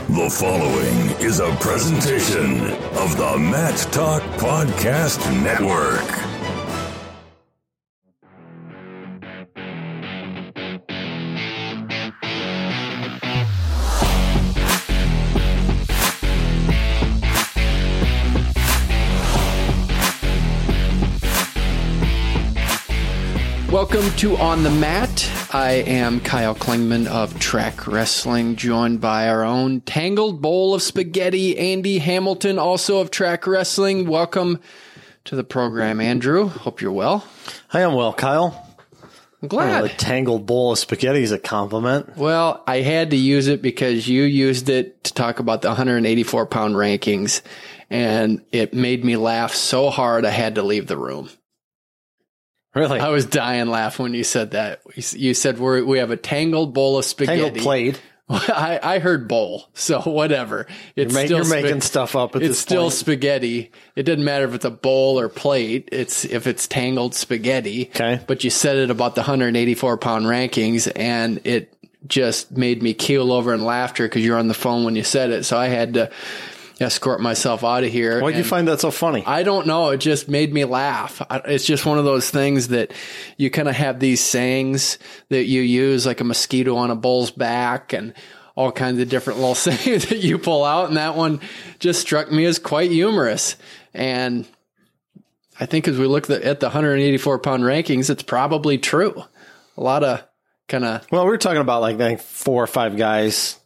The following is a presentation of the Matt Talk Podcast Network. Welcome to On the Mat. I am Kyle Klingman of Track Wrestling, joined by our own Tangled Bowl of Spaghetti, Andy Hamilton, also of Track Wrestling. Welcome to the program, Andrew. Hope you're well. I am well, Kyle. I'm glad. The Tangled Bowl of Spaghetti is a compliment. Well, I had to use it because you used it to talk about the 184-pound rankings, and it made me laugh so hard I had to leave the room. Really? I was dying laughing when you said that. You said we have a tangled bowl of spaghetti. Tangled plate. I heard bowl, so whatever. You're making stuff up at this point. It's still spaghetti. It doesn't matter if it's a bowl or plate. If it's tangled spaghetti. Okay. But you said it about the 184-pound rankings, and it just made me keel over in laughter because you're on the phone when you said it. So I had to escort myself out of here. Why'd you find that so funny? I don't know. It just made me laugh. It's just one of those things that you kind of have these sayings that you use, like a mosquito on a bull's back and all kinds of different little sayings that you pull out. And that one just struck me as quite humorous. And I think as we look at the 184-pound rankings, it's probably true. A lot of kind of... Well, we're talking about like I think 4 or 5 guys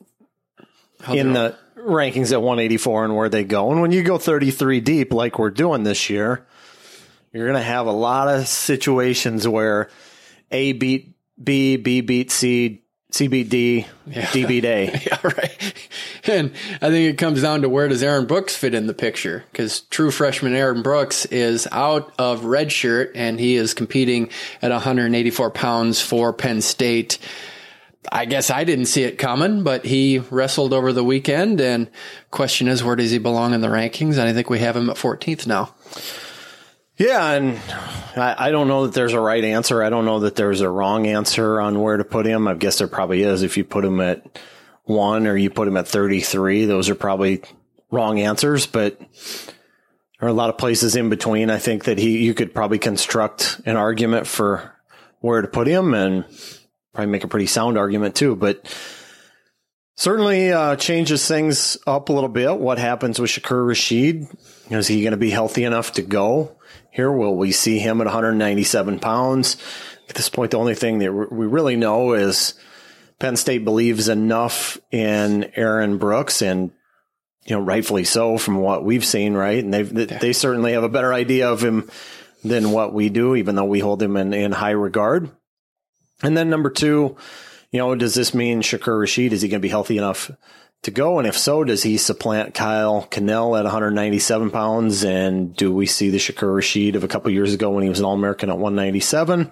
in the rankings at 184 and where they go. And when you go 33 deep like we're doing this year, you're going to have a lot of situations where A beat B, B beat C, C beat D, D beat A. Yeah, right. And I think it comes down to where does Aaron Brooks fit in the picture? Because true freshman Aaron Brooks is out of redshirt and he is competing at 184 pounds for Penn State. I guess I didn't see it coming, but he wrestled over the weekend, and question is, where does he belong in the rankings? And I think we have him at 14th now. Yeah, and I don't know that there's a right answer. I don't know that there's a wrong answer on where to put him. I guess there probably is. If you put him at 1 or you put him at 33, those are probably wrong answers, but there are a lot of places in between. I think that you could probably construct an argument for where to put him, and probably make a pretty sound argument too, but certainly changes things up a little bit. What happens with Shakur Rasheed? Is he going to be healthy enough to go here? Will we see him at 197 pounds? At this point, the only thing that we really know is Penn State believes enough in Aaron Brooks, and rightfully so from what we've seen, right? And they certainly have a better idea of him than what we do, even though we hold him in high regard. And then number 2, does this mean Shakur Rasheed, is he going to be healthy enough to go? And if so, does he supplant Kyle Cannell at 197 pounds? And do we see the Shakur Rasheed of a couple years ago when he was an All-American at 197?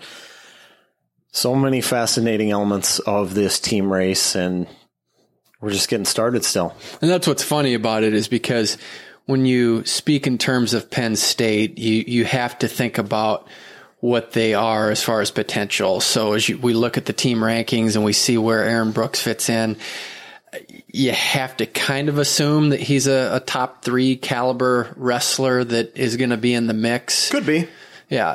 So many fascinating elements of this team race, and we're just getting started still. And that's what's funny about it, is because when you speak in terms of Penn State, you have to think about what they are as far as potential. So as we look at the team rankings and we see where Aaron Brooks fits in, you have to kind of assume that he's a top 3 caliber wrestler that is going to be in the mix. Could be. Yeah.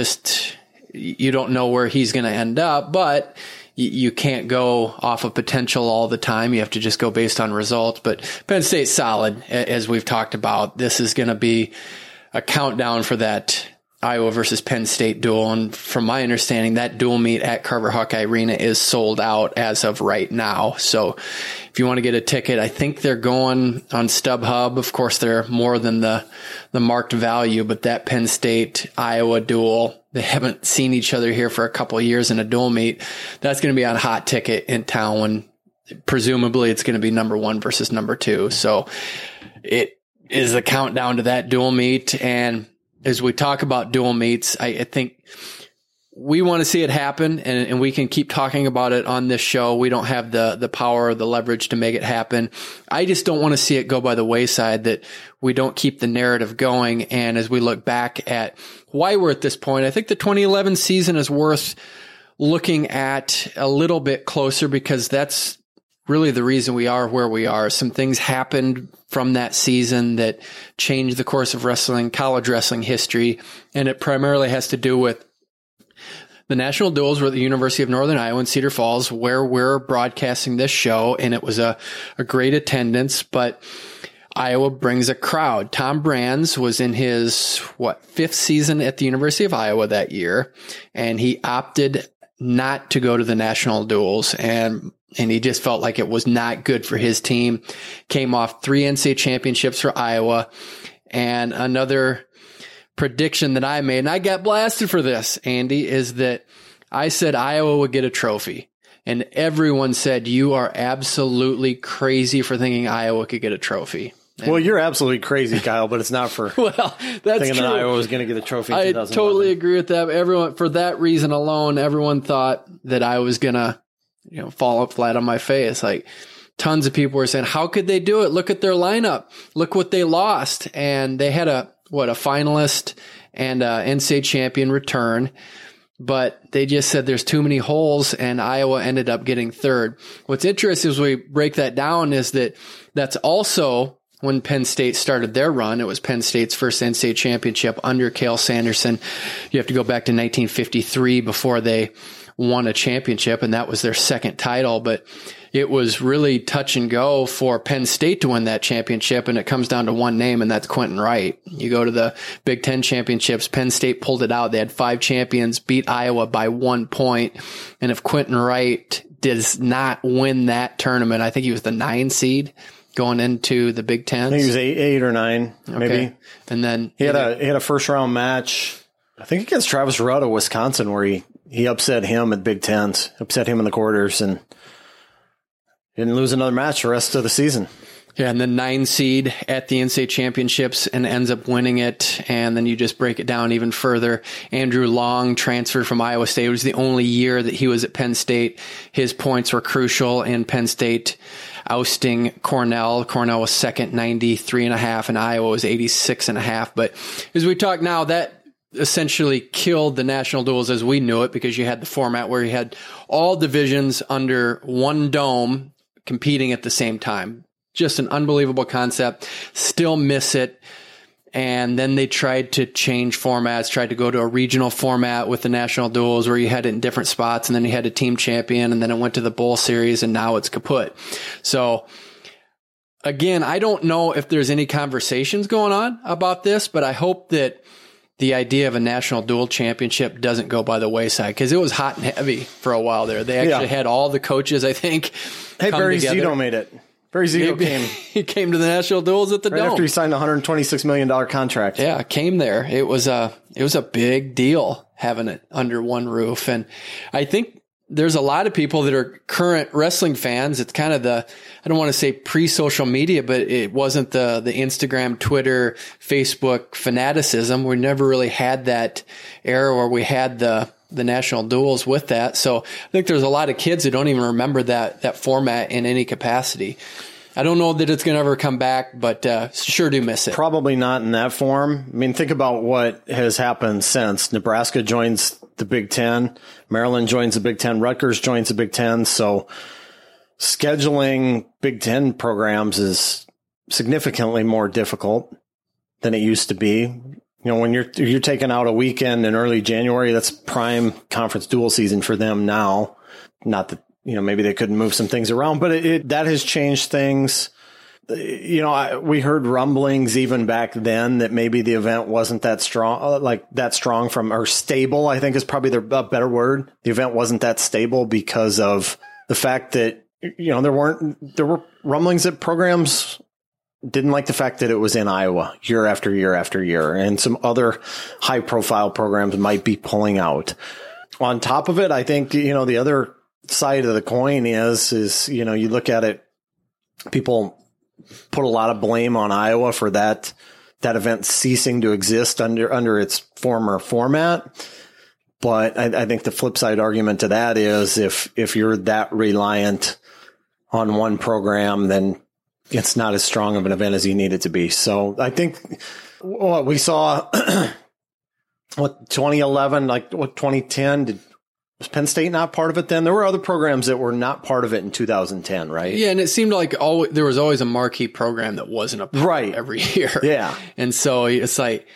You don't know where he's going to end up, but you can't go off of potential all the time. You have to just go based on results. But Penn State's solid, as we've talked about. This is going to be a countdown for that Iowa versus Penn State duel. And from my understanding, that dual meet at Carver Hawkeye Arena is sold out as of right now. So if you want to get a ticket, I think they're going on StubHub. Of course, they're more than the marked value, but that Penn State Iowa duel, they haven't seen each other here for a couple of years in a dual meet. That's going to be on Hot Ticket in town when presumably it's going to be number 1 versus number 2. So it is the countdown to that dual meet. And as we talk about dual meets, I think we want to see it happen, and we can keep talking about it on this show. We don't have the power or the leverage to make it happen. I just don't want to see it go by the wayside, that we don't keep the narrative going. And as we look back at why we're at this point, I think the 2011 season is worth looking at a little bit closer, because that's really the reason we are where we are. Some things happened from that season that changed the course of wrestling, college wrestling history, and it primarily has to do with the national duels were at the University of Northern Iowa in Cedar Falls, where we're broadcasting this show, and it was a great attendance, but Iowa brings a crowd. Tom Brands was in his, fifth season at the University of Iowa that year, and he opted not to go to the national duels, and he just felt like it was not good for his team. Came off 3 NCAA championships for Iowa, and another prediction that I made, and I got blasted for this, Andy, is that I said Iowa would get a trophy. And everyone said, you are absolutely crazy for thinking Iowa could get a trophy. And well, you're absolutely crazy, Kyle, but it's not for well, that's thinking true. that Iowa was going to get a trophy in 2011. I totally agree with that. Everyone, for that reason alone, everyone thought that I was going to, fall up flat on my face. Like, tons of people were saying, how could they do it? Look at their lineup. Look what they lost. And they had a finalist and NCAA champion return, but they just said there's too many holes, and Iowa ended up getting third. What's interesting as we break that down is that that's also when Penn State started their run. It was Penn State's first NCAA championship under Cale Sanderson. You have to go back to 1953 before they won a championship, and that was their second title, but it was really touch and go for Penn State to win that championship, and it comes down to one name, and that's Quentin Wright. You go to the Big Ten championships, Penn State pulled it out. They had 5 champions, beat Iowa by 1 point, and if Quentin Wright does not win that tournament, I think he was the 9 seed going into the Big Ten. I think he was 8 or 9, maybe. Okay. And then he had a first round match, I think against Travis Rudd of Wisconsin, where he upset him at Big Tens, upset him in the quarters, and didn't lose another match the rest of the season. Yeah, and then 9 seed at the NCAA championships and ends up winning it. And then you just break it down even further. Andrew Long transferred from Iowa State. It was the only year that he was at Penn State. His points were crucial in Penn State ousting Cornell. Cornell was second, 93.5, and Iowa was 86.5. But as we talk now, that essentially killed the national duels as we knew it, because you had the format where you had all divisions under one dome competing at the same time. Just an unbelievable concept. Still miss it. And then they tried to change formats, tried to go to a regional format with the national duels where you had it in different spots, and then you had a team champion, and then it went to the bowl series, and now it's kaput. So again, I don't know if there's any conversations going on about this, but I hope that the idea of a national dual championship doesn't go by the wayside, because it was hot and heavy for a while there. They actually had all the coaches, I think, Hey, come Barry together. Zito made it. Barry Zito came. He came to the national duels at the right Dome after he signed a $126 million contract. Yeah, came there. It was a big deal having it under one roof. And I think there's a lot of people that are current wrestling fans. It's kind of I don't want to say pre-social media, but it wasn't the Instagram, Twitter, Facebook fanaticism. We never really had that era where we had the national duels with that. So I think there's a lot of kids who don't even remember that format in any capacity. I don't know that it's going to ever come back, but sure do miss it. Probably not in that form. I mean, think about what has happened since. Nebraska joins the Big Ten. Maryland joins the Big Ten. Rutgers joins the Big Ten. So scheduling Big Ten programs is significantly more difficult than it used to be. You know, when you're taking out a weekend in early January, that's prime conference dual season for them now. Not that, maybe they couldn't move some things around, but that has changed things. We heard rumblings even back then that maybe the event wasn't that strong, or stable, I think is probably a better word. The event wasn't that stable because of the fact that, there were rumblings that programs didn't like the fact that it was in Iowa year after year after year, and some other high profile programs might be pulling out. On top of it, I think, the other side of the coin is, you look at it, people put a lot of blame on Iowa for that event ceasing to exist under its former format. But I think the flip side argument to that is if you're that reliant on one program, then it's not as strong of an event as you need it to be. So I think what we saw, 2011, 2010, Was Penn State not part of it then? There were other programs that were not part of it in 2010, right? Yeah, and it seemed like there was always a marquee program that wasn't a part every year. Yeah. And so it's like,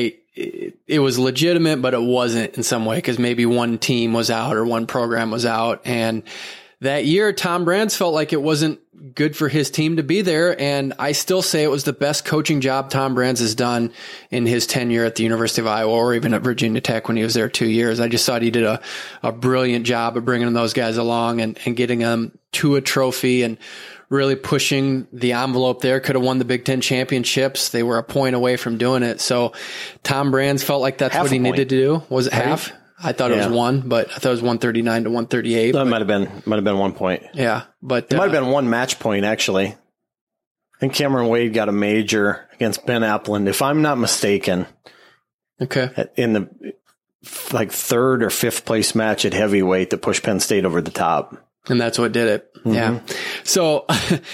it was legitimate, but it wasn't in some way because maybe one team was out or one program was out. And that year, Tom Brands felt like it wasn't good for his team to be there. And I still say it was the best coaching job Tom Brands has done in his tenure at the University of Iowa or even at Virginia Tech when he was there 2 years. I just thought he did a brilliant job of bringing those guys along and getting them to a trophy and really pushing the envelope there. Could have won the Big Ten championships. They were a point away from doing it. So Tom Brands felt like that's what he needed to do. Was it half? I thought it was 1, but I thought it was 139 to 138. That might have been 1 point. Yeah, but it might have been 1 match point actually. I think Cameron Wade got a major against Ben Appland, if I'm not mistaken. Okay. In the third or fifth place match at heavyweight to push Penn State over the top. And that's what did it. Mm-hmm. Yeah. So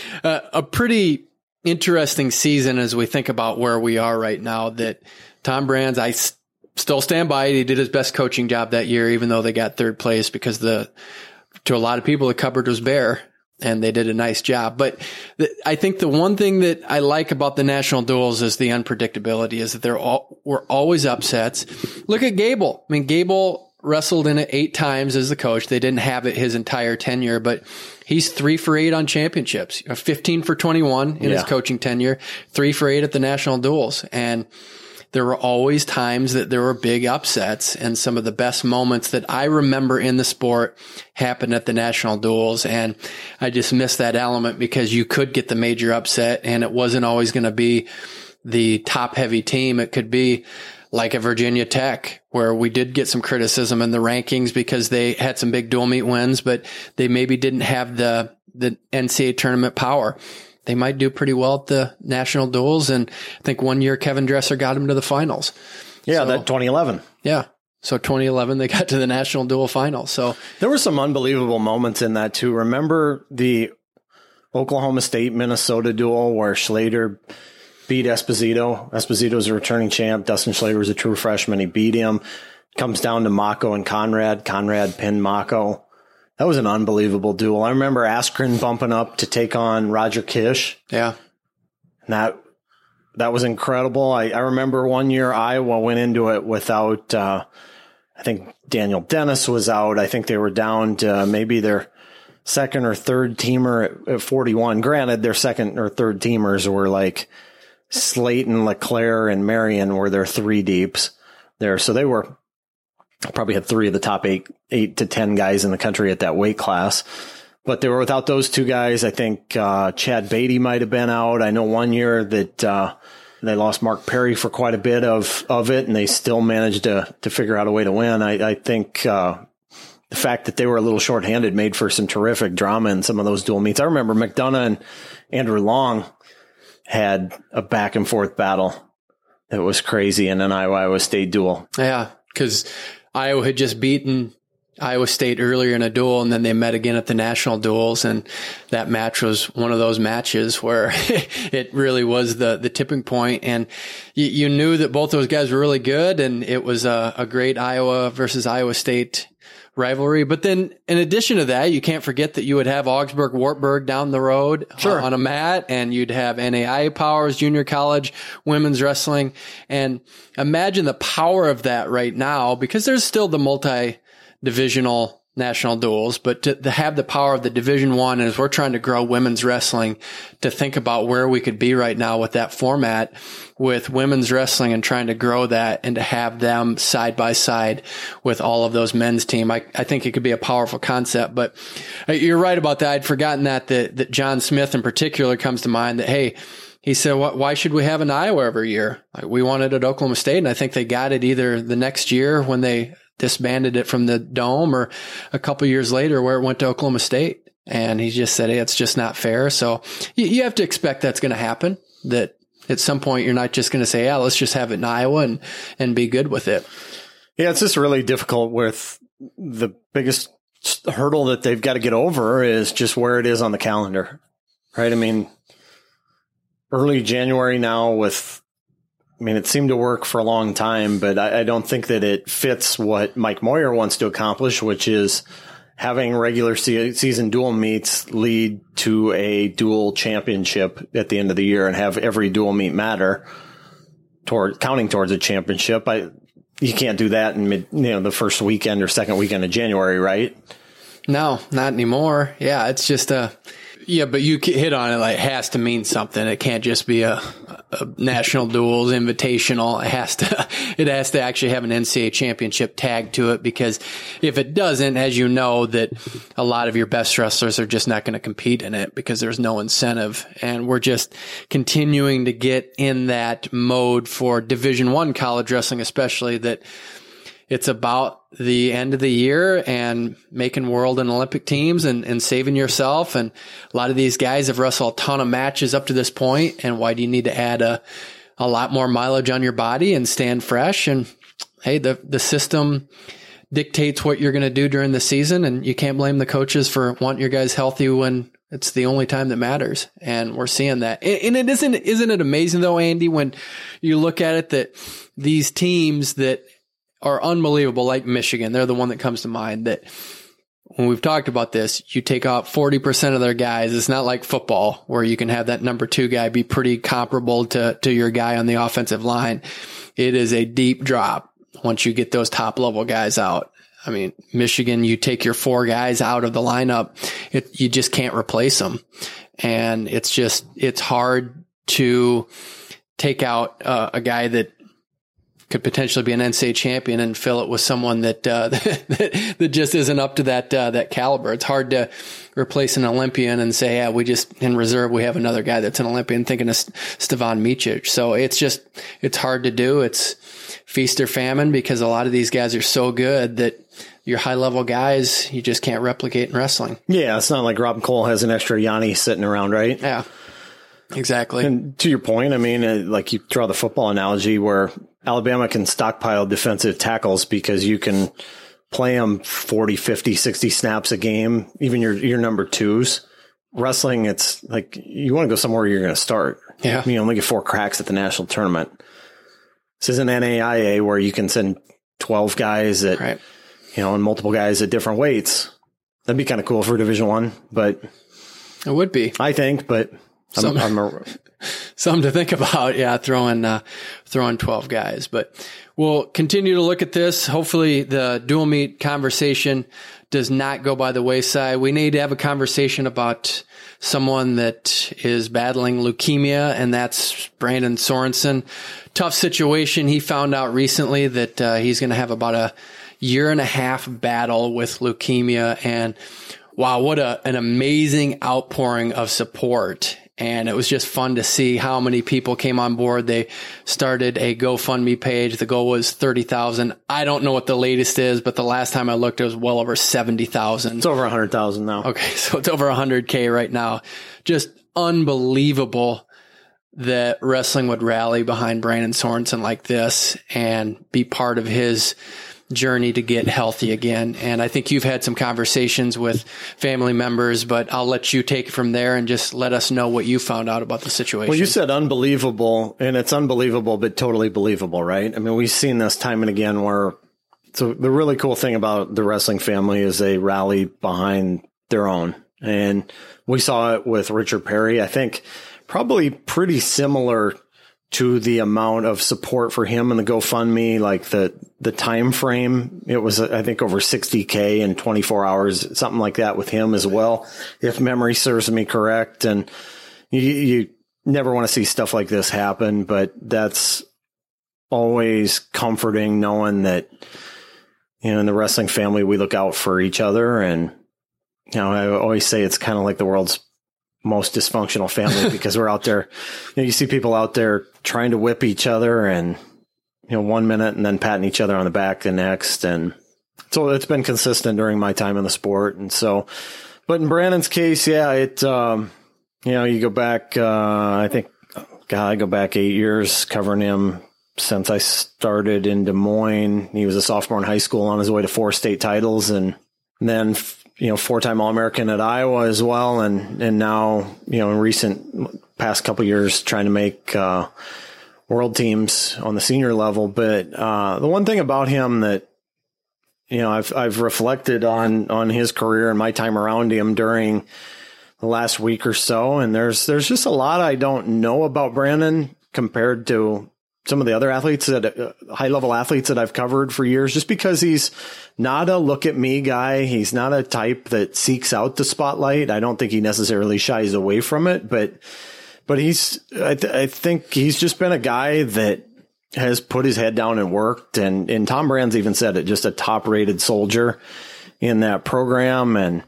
a pretty interesting season as we think about where we are right now, that Tom Brands, I still stand by it. He did his best coaching job that year, even though they got third place, because to a lot of people, the cupboard was bare and they did a nice job. But I think the one thing that I like about the national duels is the unpredictability, is that were always upsets. Look at Gable. I mean, Gable wrestled in it 8 times as the coach. They didn't have it his entire tenure, but he's 3 for 8 on championships, 15 for 21 in his coaching tenure, 3 for 8 at the national duels. And there were always times that there were big upsets, and some of the best moments that I remember in the sport happened at the national duels. And I just miss that element because you could get the major upset and it wasn't always going to be the top heavy team. It could be like a Virginia Tech, where we did get some criticism in the rankings because they had some big dual meet wins, but they maybe didn't have the NCAA tournament power. They might do pretty well at the national duels. And I think one year Kevin Dresser got him to the finals. Yeah, that 2011. Yeah. So 2011, they got to the national duel final. So there were some unbelievable moments in that too. Remember the Oklahoma State Minnesota duel where Schlater beat Esposito. Esposito's a returning champ. Dustin Schlater was a true freshman. He beat him. Comes down to Mako and Conrad. Conrad pinned Mako. That was an unbelievable duel. I remember Askren bumping up to take on Roger Kish. Yeah. And that was incredible. I remember one year Iowa went into it without, I think Daniel Dennis was out. I think they were down to maybe their second or third teamer at 41. Granted, their second or third teamers were like Slayton, LeClaire, and Marion were their 3 deeps there. So they probably had 3 of the top 8 to 10 guys in the country at that weight class. But they were without those 2 guys. I think Chad Beatty might have been out. I know one year that they lost Mark Perry for quite a bit of it, and they still managed to figure out a way to win. I think the fact that they were a little shorthanded made for some terrific drama in some of those dual meets. I remember McDonough and Andrew Long had a back and forth battle that was crazy in an Iowa State duel. Yeah, because Iowa had just beaten Iowa State earlier in a duel, and then they met again at the national duels. And that match was one of those matches where it really was the tipping point. And you knew that both those guys were really good, and it was a great Iowa versus Iowa State rivalry. But then in addition to that, you can't forget that you would have Augsburg Wartburg down the road on a mat, and you'd have NAIA Powers, junior college, women's wrestling. And imagine the power of that right now, because there's still the multi-divisional national duels, but to have the power of the Division I, as we're trying to grow women's wrestling, to think about where we could be right now with that format with women's wrestling and trying to grow that, and to have them side by side with all of those men's team. I think it could be a powerful concept. But you're right about that. I'd forgotten that John Smith in particular comes to mind, that, hey, he said, why should we have an Iowa every year? We wanted it at Oklahoma State, and I think they got it either the next year when they disbanded it from the Dome, or a couple years later where it went to Oklahoma State. And he just said, hey, it's just not fair. So you have to expect that's going to happen, that at some point you're not just going to say, yeah, let's just have it in Iowa and be good with it. Yeah, it's just really difficult. With the biggest hurdle that they've got to get over is just where it is on the calendar, right? I mean, early January now with I mean, it seemed to work for a long time, but I don't think that it fits what Mike Moyer wants to accomplish, which is having regular season dual meets lead to a dual championship at the end of the year and have every dual meet matter counting towards a championship. You can't do that in the first weekend or second weekend of January, right? No, not anymore. Yeah, it's just but you hit on it, like it has to mean something. It can't just be a national duels invitational. It has to actually have an NCAA championship tag to it, because if it doesn't, as you know, that a lot of your best wrestlers are just not going to compete in it because there's no incentive. And we're just continuing to get in that mode for Division I college wrestling, especially, that it's about the end of the year and making world and Olympic teams and saving yourself. And a lot of these guys have wrestled a ton of matches up to this point. And why do you need to add a lot more mileage on your body and stand fresh? And hey, the system dictates what you're going to do during the season. And you can't blame the coaches for wanting your guys healthy when it's the only time that matters. And we're seeing that. And isn't it amazing though, Andy, when you look at it, that these teams that are unbelievable, like Michigan, they're the one that comes to mind, that when we've talked about this, you take out 40% of their guys. It's not like football where you can have that number 2 guy be pretty comparable to your guy on the offensive line. It is a deep drop once you get those top level guys out. I mean, Michigan, you take your 4 guys out of the lineup, you just can't replace them. And it's hard to take out a guy that could potentially be an NCAA champion and fill it with someone that that just isn't up to that caliber. It's hard to replace an Olympian and say, yeah, we just in reserve we have another guy that's an Olympian, thinking of Stevan Micic. So it's hard to do. It's feast or famine, because a lot of these guys are so good that your high level guys you just can't replicate in wrestling. Yeah, it's not like Robin Cole has an extra Yanni sitting around, right? Yeah, exactly. And to your point, I mean, like you draw the football analogy where Alabama can stockpile defensive tackles because you can play them 40, 50, 60 snaps a game, even your number 2s. Wrestling, it's like you want to go somewhere you're going to start. Yeah. You only get 4 cracks at the national tournament. This isn't NAIA where you can send 12 guys at, right, and multiple guys at different weights. That'd be kind of cool for Division I, but it would be, I think, but something to think about. Yeah. Throwing 12 guys, but we'll continue to look at this. Hopefully the dual meet conversation does not go by the wayside. We need to have a conversation about someone that is battling leukemia, and that's Brandon Sorensen. Tough situation. He found out recently that he's going to have about a 1.5-year battle with leukemia, and wow, what an amazing outpouring of support. And it was just fun to see how many people came on board. They started a GoFundMe page. The goal was 30,000. I don't know what the latest is, but the last time I looked, it was well over 70,000. It's over 100,000 now. Okay. So it's over 100K right now. Just unbelievable that wrestling would rally behind Brandon Sorensen like this and be part of his journey to get healthy again. And I think you've had some conversations with family members, but I'll let you take it from there and just let us know what you found out about the situation. Well, you said unbelievable, and it's unbelievable, but totally believable, right? I mean, we've seen this time and again where, so the really cool thing about the wrestling family is they rally behind their own. And we saw it with Richard Perry. I think probably pretty similar to the amount of support for him and the GoFundMe, like the time frame. It was, I think, over 60K in 24 hours, something like that with him as well, if memory serves me correct. And you never want to see stuff like this happen, but that's always comforting knowing that, in the wrestling family, we look out for each other. And, I always say it's kind of like the world's most dysfunctional family because we're out there, you see people out there trying to whip each other and, 1 minute and then patting each other on the back the next. And so it's been consistent during my time in the sport. And so, but in Brandon's case, yeah, it, you go back, I think, I go back 8 years covering him since I started in Des Moines. He was a sophomore in high school on his way to 4 state titles, and then 4-time All-American at Iowa as well. And now, in recent past couple of years, trying to make, world teams on the senior level. But the one thing about him that, I've reflected on his career and my time around him during the last week or so, and there's just a lot I don't know about Brandon compared to some of the other athletes that high level athletes that I've covered for years, just because he's not a look at me guy. He's not a type that seeks out the spotlight. I don't think he necessarily shies away from it, but I think he's just been a guy that has put his head down and worked. And Tom Brands even said it, just a top rated soldier in that program. And,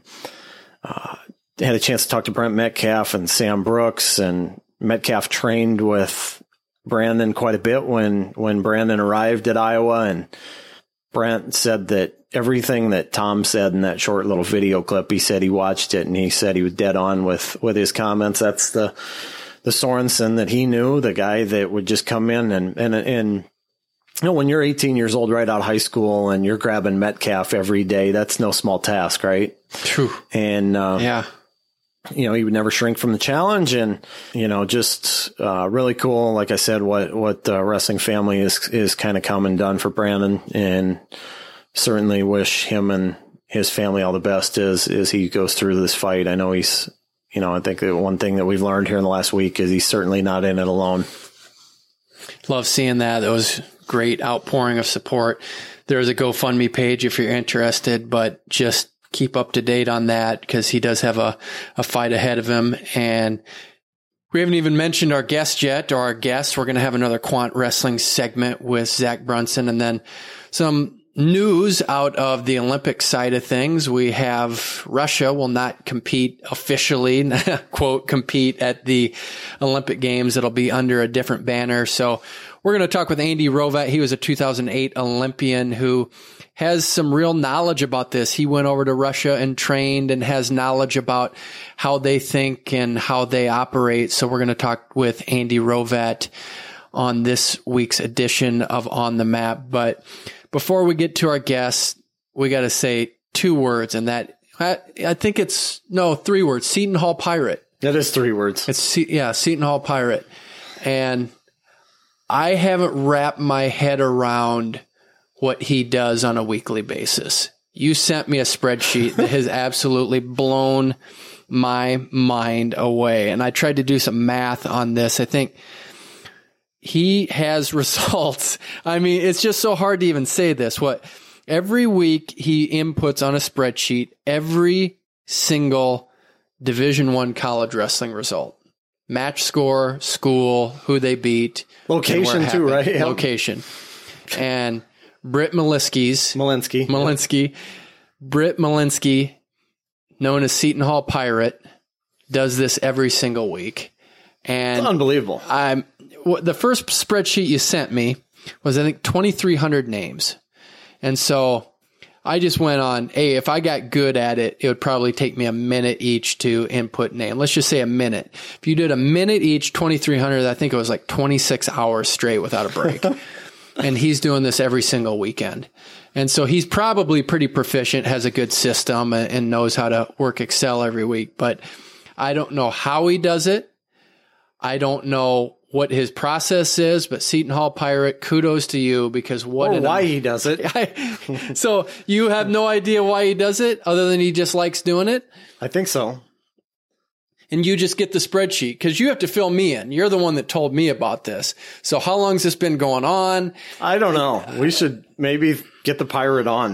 had a chance to talk to Brent Metcalf and Sam Brooks, and Metcalf trained with Brandon quite a bit when Brandon arrived at Iowa, and Brent said that everything that Tom said in that short little video clip, he said he watched it and he said he was dead on with his comments. That's the Sorensen that he knew, the guy that would just come in and when you're 18 years old right out of high school and you're grabbing Metcalf every day, that's no small task, right? True. And yeah. He would never shrink from the challenge, and, just really cool. Like I said, what the wrestling family is kind of come and done for Brandon, and certainly wish him and his family all the best as he goes through this fight. I know he's, I think that one thing that we've learned here in the last week is he's certainly not in it alone. Love seeing that. That was great outpouring of support. There's a GoFundMe page if you're interested, but just keep up to date on that because he does have a fight ahead of him. And we haven't even mentioned our guest yet, or our guest. We're going to have another Quant Wrestling segment with Zach Brunson, and then some news out of the Olympic side of things. We have Russia will not compete officially, quote, compete at the Olympic Games. It'll be under a different banner. So we're going to talk with Andy Rovat. He was a 2008 Olympian who has some real knowledge about this. He went over to Russia and trained and has knowledge about how they think and how they operate. So we're going to talk with Andy Rovat on this week's edition of On the Map. But before we get to our guests, we got to say two words, and that I think it's 3 words. Seton Hall Pirate. That is 3 words. It's Seton Hall Pirate. And I haven't wrapped my head around what he does on a weekly basis. You sent me a spreadsheet that has absolutely blown my mind away. And I tried to do some math on this. I think he has results. I mean, it's just so hard to even say this. Every week he inputs on a spreadsheet every single Division I college wrestling result. Match score, school, who they beat. Location too, right? Yep. Location. And Britt Malinsky, known as Seton Hall Pirate, does this every single week. And it's unbelievable. The first spreadsheet you sent me was, I think, 2,300 names. And so I just went on, hey, if I got good at it, it would probably take me a minute each to input name. Let's just say a minute. If you did a minute each, 2,300, I think it was like 26 hours straight without a break. And he's doing this every single weekend. And so he's probably pretty proficient, has a good system, and knows how to work Excel every week. But I don't know how he does it. I don't know what his process is, but Seton Hall Pirate, kudos to you, because why he does it. So you have no idea why he does it other than he just likes doing it? I think so. And you just get the spreadsheet because you have to fill me in. You're the one that told me about this. So how long has this been going on? I don't know. We should maybe get the Pirate on.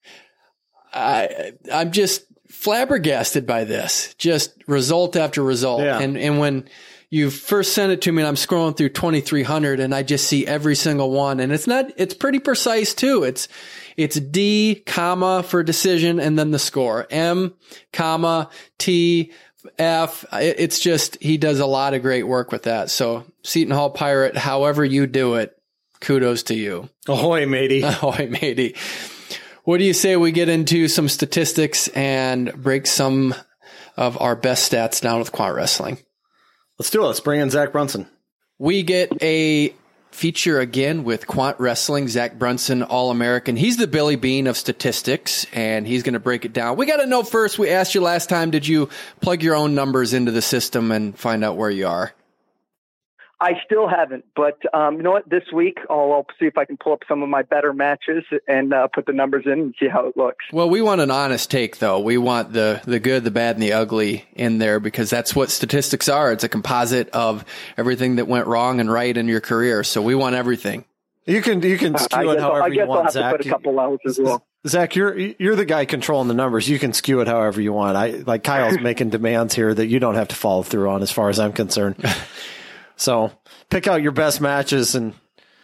I'm just flabbergasted by this, just result after result. Yeah. And when you first sent it to me and I'm scrolling through 2,300 and I just see every single one, and it's pretty precise too. It's D, comma for decision, and then the score. M, comma, T, F. It's just, he does a lot of great work with that. So Seton Hall Pirate, however you do it, kudos to you. Ahoy, matey. Ahoy, matey. What do you say we get into some statistics and break some of our best stats down with Quant Wrestling? Let's do it. Let's bring in Zach Brunson. We get a feature again with Quant Wrestling, Zach Brunson, All-American. He's the Billy Bean of statistics, and he's going to break it down. We got to know first, we asked you last time, did you plug your own numbers into the system and find out where you are? I still haven't, but you know what? This week I'll see if I can pull up some of my better matches and put the numbers in and see how it looks. Well, we want an honest take, though. We want the good, the bad, and the ugly in there because that's what statistics are. It's a composite of everything that went wrong and right in your career. So we want everything. You can skew it however you want, Zach. I'll have to put a couple out as well. Zach, you're the guy controlling the numbers. You can skew it however you want. Like Kyle's making demands here that you don't have to follow through on, as far as I'm concerned. So pick out your best matches and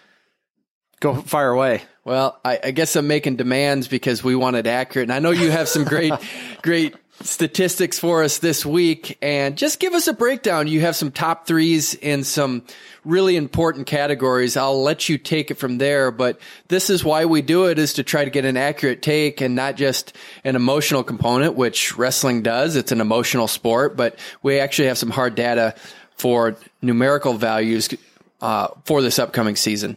go fire away. Well, I guess I'm making demands because we want it accurate. And I know you have some great statistics for us this week. And just give us a breakdown. You have some top threes in some really important categories. I'll let you take it from there. But this is why we do it, is to try to get an accurate take and not just an emotional component, which wrestling does. It's an emotional sport. But we actually have some hard data for numerical values for this upcoming season.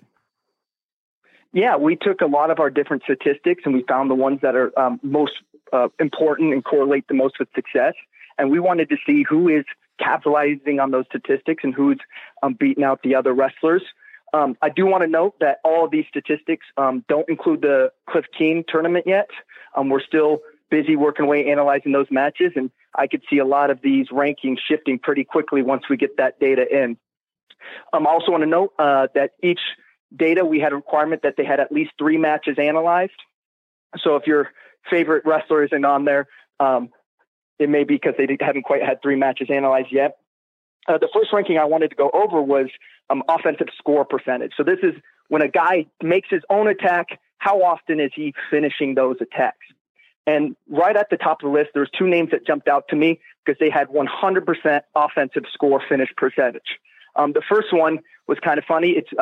Yeah, we took a lot of our different statistics and we found the ones that are most important and correlate the most with success. And we wanted to see who is capitalizing on those statistics and who's beating out the other wrestlers. I do want to note that all of these statistics don't include the Cliff Keen tournament yet. We're still busy working away analyzing those matches, and I could see a lot of these rankings shifting pretty quickly once we get that data in. I also want to note that each data, we had a requirement that they had at least 3 matches analyzed. So if your favorite wrestler isn't on there, it may be because they haven't quite had 3 matches analyzed yet. The first ranking I wanted to go over was offensive score percentage. So this is when a guy makes his own attack, how often is he finishing those attacks? And right at the top of the list, there's 2 names that jumped out to me because they had 100% offensive score finish percentage. The first one was kind of funny. It's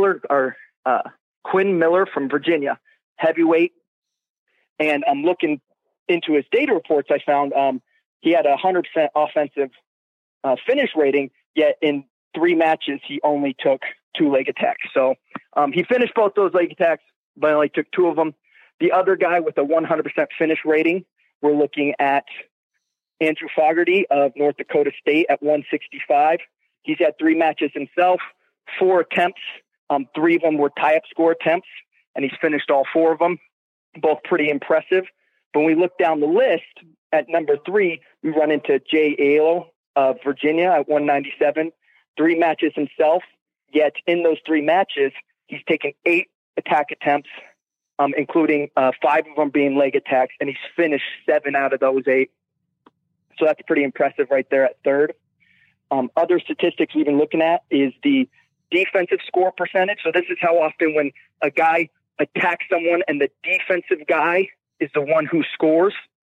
Quinn Miller from Virginia, heavyweight. And I'm looking into his data reports. I found he had a 100% offensive finish rating, yet in 3 matches, he only took 2 leg attacks. So he finished both those leg attacks, but only took 2 of them. The other guy with a 100% finish rating, we're looking at Andrew Fogarty of North Dakota State at 165. He's had 3 matches himself, 4 attempts. 3 of them were tie-up score attempts, and he's finished all 4 of them, both pretty impressive. But when we look down the list, at number 3, we run into Jay Alo of Virginia at 197, 3 matches himself, yet in those 3 matches, he's taken 8 attack attempts, including 5 of them being leg attacks, and he's finished 7 out of those 8. So that's pretty impressive right there at 3rd. Other statistics we've been looking at is the defensive score percentage. So this is how often when a guy attacks someone and the defensive guy is the one who scores.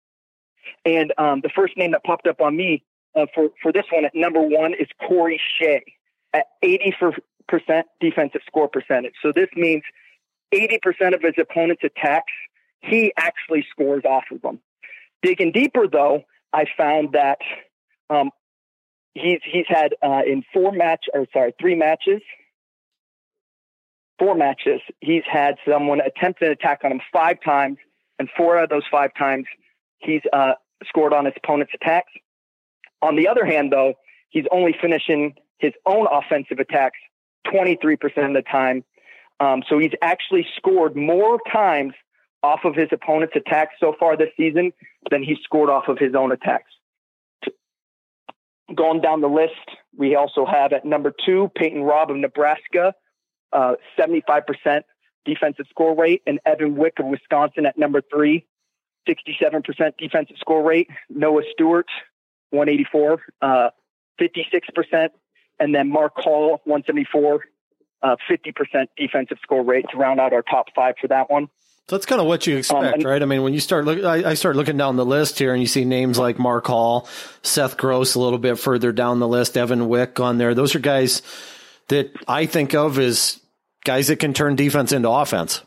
And the first name that popped up on me for this one at number 1 is Corey Shea at 80% defensive score percentage. So this means 80% of his opponent's attacks, he actually scores off of them. Digging deeper, though, I found that he's had in 4 matches, he's had someone attempt an attack on him 5 times, and 4 out of those 5 times he's scored on his opponent's attacks. On the other hand, though, he's only finishing his own offensive attacks 23% of the time. So he's actually scored more times off of his opponent's attacks so far this season than he's scored off of his own attacks. Going down the list, we also have at number 2, Peyton Robb of Nebraska, 75% defensive score rate, and Evan Wick of Wisconsin at number 3, 67% defensive score rate. Noah Stewart, 184, 56%, and then Mark Hall, 174, 50% defensive score rate to round out our top 5 for that one. So that's kind of what you expect, right? I mean, when you start looking, I start looking down the list here and you see names like Mark Hall, Seth Gross a little bit further down the list, Evan Wick on there. Those are guys that I think of as guys that can turn defense into offense.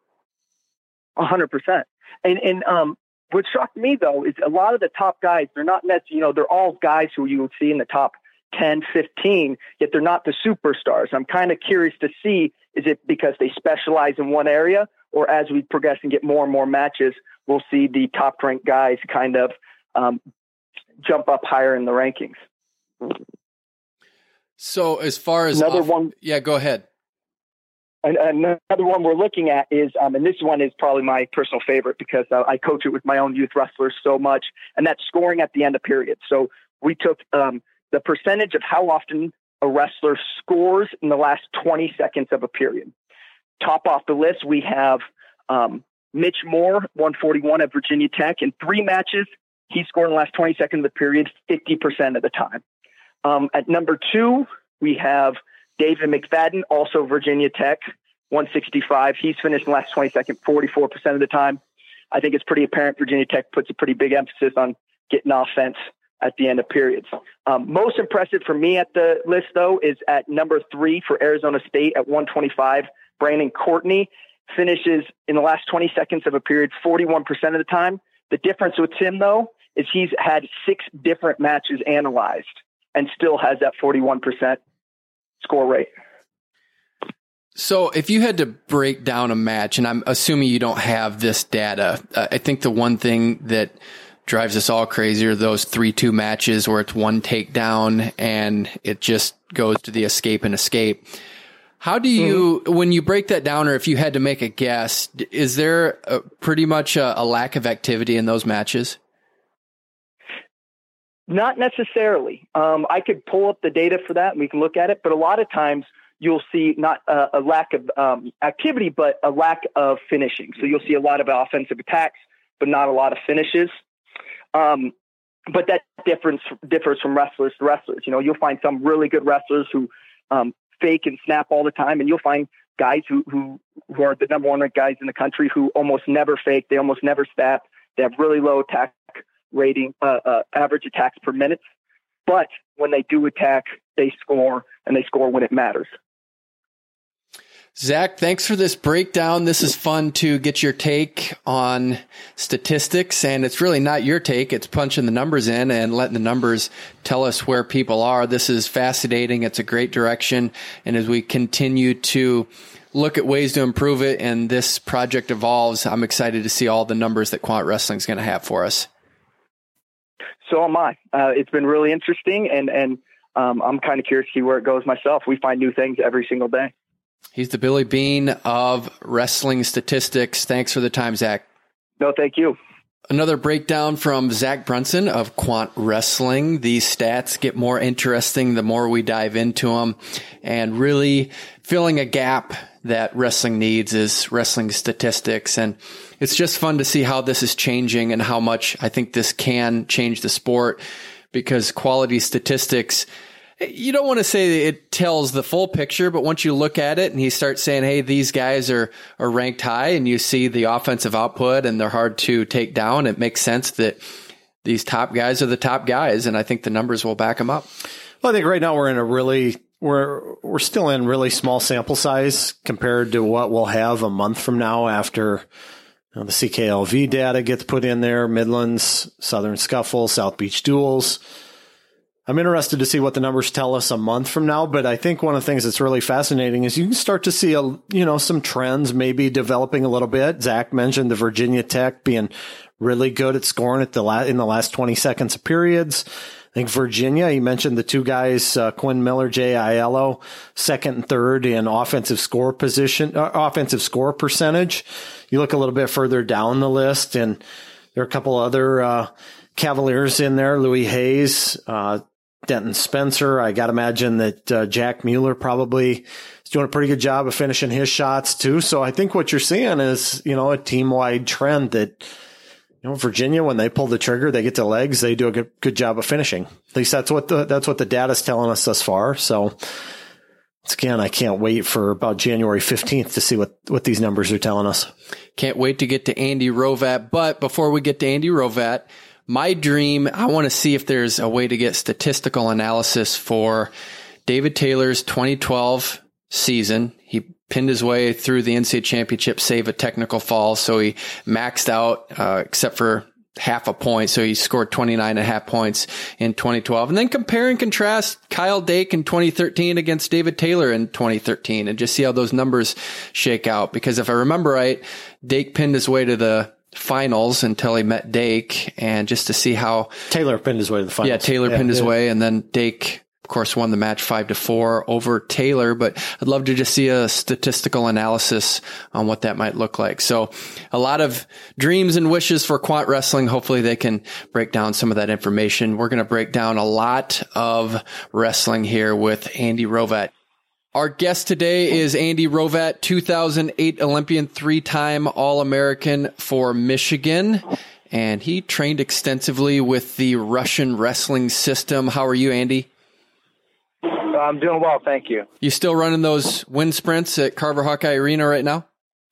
100%. And what shocked me, though, is a lot of the top guys, they're not necessarily, they're all guys who you would see in the top 10, 15, yet they're not the superstars. I'm kind of curious to see, is it because they specialize in one area, or as we progress and get more and more matches, we'll see the top-ranked guys kind of jump up higher in the rankings. So as far as another one, yeah, go ahead. Another one we're looking at is, and this one is probably my personal favorite because I coach it with my own youth wrestlers so much, and that's scoring at the end of periods. So we took the percentage of how often a wrestler scores in the last 20 seconds of a period. Top off the list, we have Mitch Moore, 141 at Virginia Tech. In 3 matches, he scored in the last 20 seconds of the period 50% of the time. At number 2, we have David McFadden, also Virginia Tech, 165. He's finished in the last 20 seconds 44% of the time. I think it's pretty apparent Virginia Tech puts a pretty big emphasis on getting offense at the end of periods. Most impressive for me at the list, though, is at number 3 for Arizona State at 125. Brandon Courtney finishes in the last 20 seconds of a period 41% of the time. The difference with him, though, is he's had 6 different matches analyzed and still has that 41% score rate. So if you had to break down a match, and I'm assuming you don't have this data, I think the one thing that drives us all crazy are those 3-2 matches where it's one takedown and it just goes to the escape and escape. How do you, when you break that down, or if you had to make a guess, is there pretty much a lack of activity in those matches? Not necessarily. I could pull up the data for that and we can look at it, but a lot of times you'll see not a lack of activity, but a lack of finishing. So you'll see a lot of offensive attacks, but not a lot of finishes. But that differs from wrestlers to wrestlers. You know, you'll find some really good wrestlers who fake and snap all the time, and you'll find guys who are the number 1 ranked guys in the country who almost never fake. They almost never snap. They have really low attack rating, average attacks per minute. But when they do attack, they score, and they score when it matters. Zach, thanks for this breakdown. This is fun to get your take on statistics, and it's really not your take. It's punching the numbers in and letting the numbers tell us where people are. This is fascinating. It's a great direction. And as we continue to look at ways to improve it and this project evolves, I'm excited to see all the numbers that Quant Wrestling is going to have for us. So am I. It's been really interesting, and I'm kind of curious to see where it goes myself. We find new things every single day. He's the Billy Bean of wrestling statistics. Thanks for the time, Zach. No, thank you. Another breakdown from Zach Brunson of Quant Wrestling. These stats get more interesting the more we dive into them, and really filling a gap that wrestling needs is wrestling statistics. And it's just fun to see how this is changing and how much I think this can change the sport, because quality statistics, you don't want to say it tells the full picture, but once you look at it and you start saying, hey, these guys are ranked high, and you see the offensive output and they're hard to take down, it makes sense that these top guys are the top guys. And I think the numbers will back them up. Well, I think right now we're in a really, we're still in really small sample size compared to what we'll have a month from now after the CKLV data gets put in there, Midlands, Southern Scuffle, South Beach Duels. I'm interested to see what the numbers tell us a month from now, but I think one of the things that's really fascinating is you can start to see some trends maybe developing a little bit. Zach mentioned the Virginia Tech being really good at scoring in the last 20 seconds of periods. I think Virginia, he mentioned the 2 guys, Quinn Miller, Jay Aiello, 2nd and 3rd in offensive score percentage. You look a little bit further down the list, and there are a couple other Cavaliers in there, Louis Hayes, Denton Spencer. I got to imagine that Jack Mueller probably is doing a pretty good job of finishing his shots too. So I think what you're seeing is, a team-wide trend that, Virginia, when they pull the trigger, they get to legs, they do a good job of finishing. At least that's what the data's telling us thus far. So again, I can't wait for about January 15th to see what these numbers are telling us. Can't wait to get to Andy Rovat. But before we get to Andy Rovat, my dream, I want to see if there's a way to get statistical analysis for David Taylor's 2012 season. He pinned his way through the NCAA championship, save a technical fall. So he maxed out, except for half a point. So he scored 29.5 points in 2012. And then compare and contrast Kyle Dake in 2013 against David Taylor in 2013 and just see how those numbers shake out. Because if I remember right, Dake pinned his way to the finals until he met Dake, and just to see how Taylor pinned his way to the finals. Yeah, Taylor pinned his way, and then Dake course, won the match 5-4 over Taylor, but I'd love to just see a statistical analysis on what that might look like. So a lot of dreams and wishes for Quant Wrestling. Hopefully they can break down some of that information. We're going to break down a lot of wrestling here with Andy Rovat. Our guest today is Andy Rovat, 2008 Olympian, 3-time All-American for Michigan, and he trained extensively with the Russian wrestling system. How are you, Andy? I'm doing well, thank you. You still running those wind sprints at Carver Hawkeye Arena right now?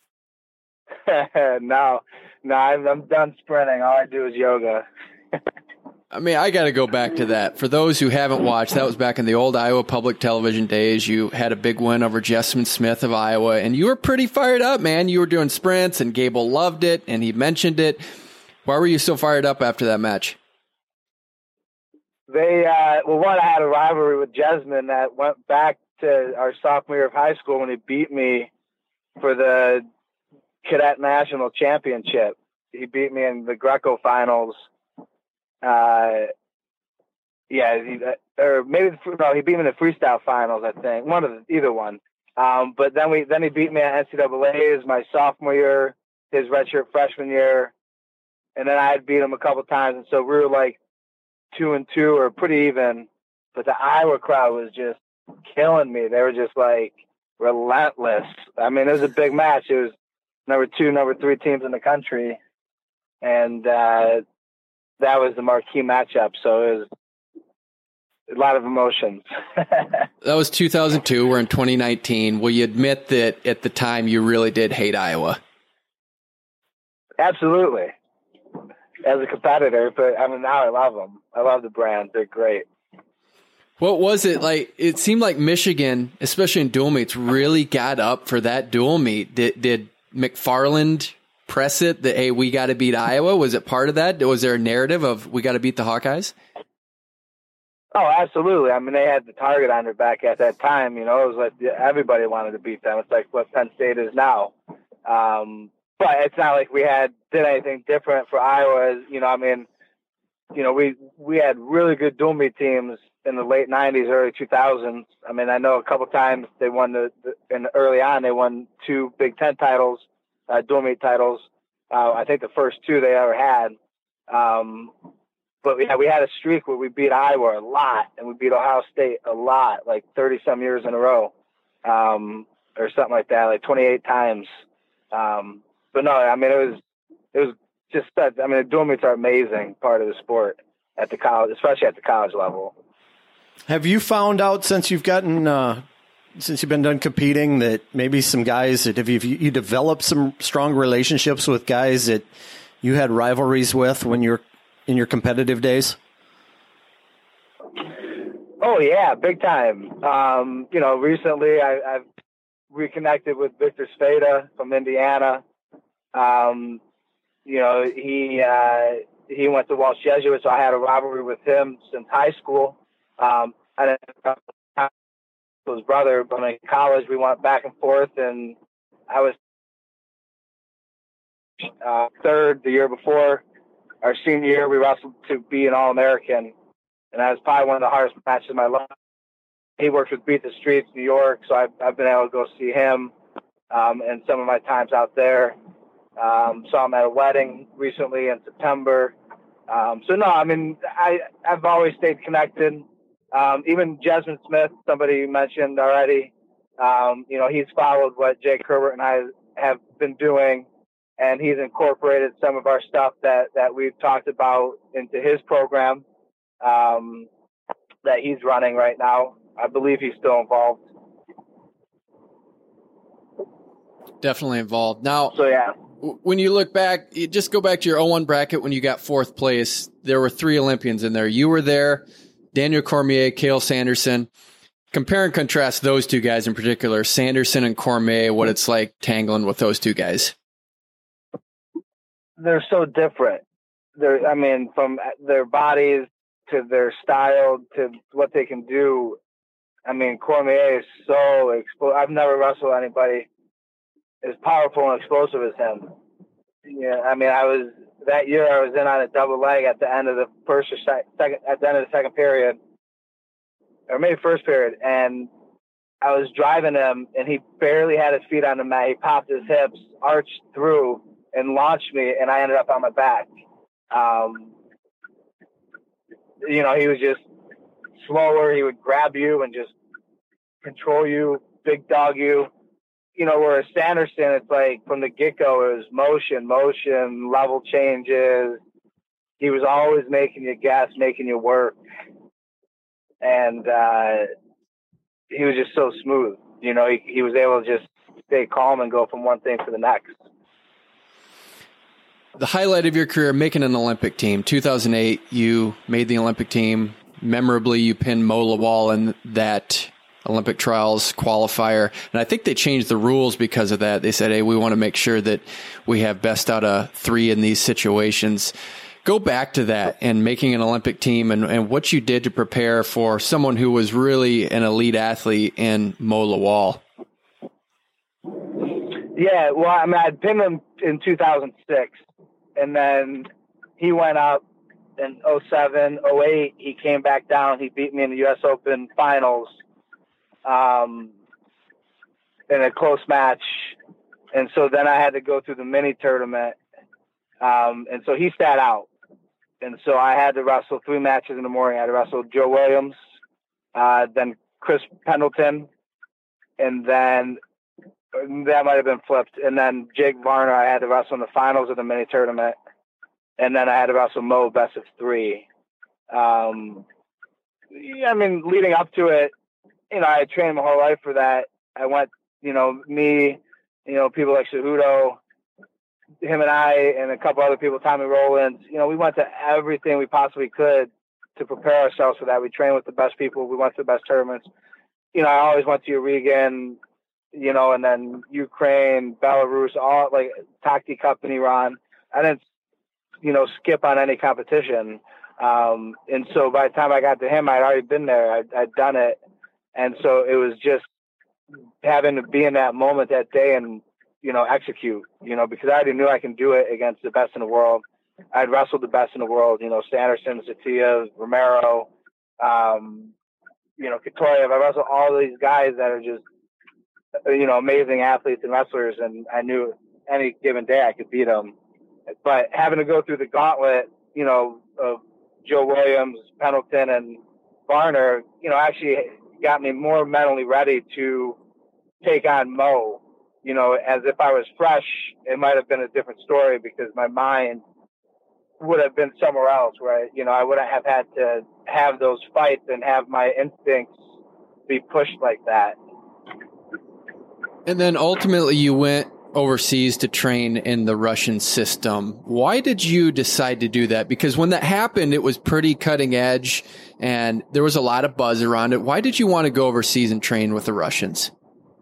No, I'm done sprinting. All I do is yoga. I mean, I got to go back to that. For those who haven't watched, that was back in the old Iowa Public Television days. You had a big win over Jessamine Smith of Iowa, and you were pretty fired up, man. You were doing sprints, and Gable loved it, and he mentioned it. Why were you so fired up after that match? I had a rivalry with Jessamine that went back to our sophomore year of high school when he beat me for the Cadet National Championship. He beat me in the Greco finals. He beat me in the freestyle finals, I think. Either one. But then he beat me at NCAA's my sophomore year, his redshirt freshman year, and then I had beat him a couple times, and so we were like 2-2 or pretty even. But the Iowa crowd was just killing me. They were just like relentless. I mean, it was a big match. It was number 2, number 3 teams in the country, and that was the marquee matchup, so it was a lot of emotions. That was 2002. We're in 2019. Will you admit that at the time you really did hate Iowa? Absolutely. As a competitor, but I mean, now I love them. I love the brand. They're great. What was it like? It seemed like Michigan, especially in dual meets, really got up for that dual meet. Did McFarland press it that, hey, we got to beat Iowa? Was it part of that? Was there a narrative of we got to beat the Hawkeyes? Oh, absolutely. I mean, they had the target on their back at that time. You know, it was like everybody wanted to beat them. It's like what Penn State is now. But it's not like we did anything different for Iowa. You know, I mean, you know, we had really good dual meet teams in the late 90s, early 2000s. I mean, I know a couple times they won early on, they won 2 Big Ten titles. Dual meet titles. I think the first 2 they ever had. But we had a streak where we beat Iowa a lot, and we beat Ohio State a lot, like 30-some years in a row, or something like that, like 28 times. But no, I mean, it was just that. I mean, the dual meets are an amazing part of the sport at the college, especially at the college level. Have you found out since you've gotten since you've been done competing that maybe some guys that you developed some strong relationships with guys that you had rivalries with when you're in your competitive days? Oh yeah, big time. You know, recently I've reconnected with Victor Spada from Indiana. You know, he went to Walsh Jesuit, so I had a rivalry with him since high school. I his brother, but in college we went back and forth, and I was third the year before. Our senior year, we wrestled to be an All-American, and that was probably one of the hardest matches of my life. He works with Beat the Streets, New York, so I've been able to go see him and some of my times out there. Saw him at a wedding recently in September. So no, I mean, I've always stayed connected. Even Jessamine Smith, somebody you mentioned already, you know, he's followed what Jake Herbert and I have been doing, and he's incorporated some of our stuff that we've talked about into his program that he's running right now. I believe he's still involved. Definitely involved. Now, so yeah. When you look back, you just go back to your 0-1 bracket when you got 4th place. There were 3 Olympians in there. You were there, Daniel Cormier, Cael Sanderson. Compare and contrast those 2 guys in particular, Sanderson and Cormier, what it's like tangling with those 2 guys. They're so different. I mean, from their bodies to their style to what they can do. I mean, Cormier is so explosive. I've never wrestled anybody as powerful and explosive as him. Yeah, I mean, I was in on a double leg at the end of the first or second, at the end of the second period, or maybe first period, and I was driving him, and he barely had his feet on the mat. He popped his hips, arched through, and launched me, and I ended up on my back. He was just slower. He would grab you and just control you, big dog you. Whereas Sanderson, it's like from the get-go, it was motion, level changes. He was always making you guess, making you work. And he was just so smooth. He was able to just stay calm and go from one thing to the next. The highlight of your career, making an Olympic team. 2008, you made the Olympic team. Memorably, you pinned Mo Lawal in that Olympic trials qualifier. And I think they changed the rules because of that. They said, hey, we want to make sure that we have best out of 3 in these situations. Go back to that and making an Olympic team and what you did to prepare for someone who was really an elite athlete in Mo Lawal. Yeah, well, I'd pinned him in 2006, and then he went up in 07, 08. He came back down. He beat me in the U.S. Open finals in a close match. And so then I had to go through the mini tournament. And so he sat out. And so I had to wrestle 3 matches in the morning. I had to wrestle Joe Williams, then Chris Pendleton, and then that might have been flipped. And then Jake Varner, I had to wrestle in the finals of the mini tournament. And then I had to wrestle Mo best of 3. Leading up to it, I had trained my whole life for that. I went, people like Cejudo, him and I, and a couple other people, Tommy Rowlands, we went to everything we possibly could to prepare ourselves for that. We trained with the best people. We went to the best tournaments. I always went to Regan, and then Ukraine, Belarus, all like Takti Cup in Iran. I didn't, skip on any competition. And so by the time I got to him, I'd already been there. I'd done it. And so it was just having to be in that moment that day and, execute, because I already knew I can do it against the best in the world. I'd wrestled the best in the world, Sanderson, Satia, Romero, Katoyev. I wrestled all these guys that are just, amazing athletes and wrestlers. And I knew any given day I could beat them. But having to go through the gauntlet, of Joe Williams, Pendleton, and Varner, actually got me more mentally ready to take on Mo. As if I was fresh, it might have been a different story because my mind would have been somewhere else, right? I wouldn't have had to have those fights and have my instincts be pushed like that. And then ultimately you went overseas to train in the Russian system. Why did you decide to do that? Because when that happened, it was pretty cutting edge and there was a lot of buzz around it. Why did you want to go overseas and train with the Russians?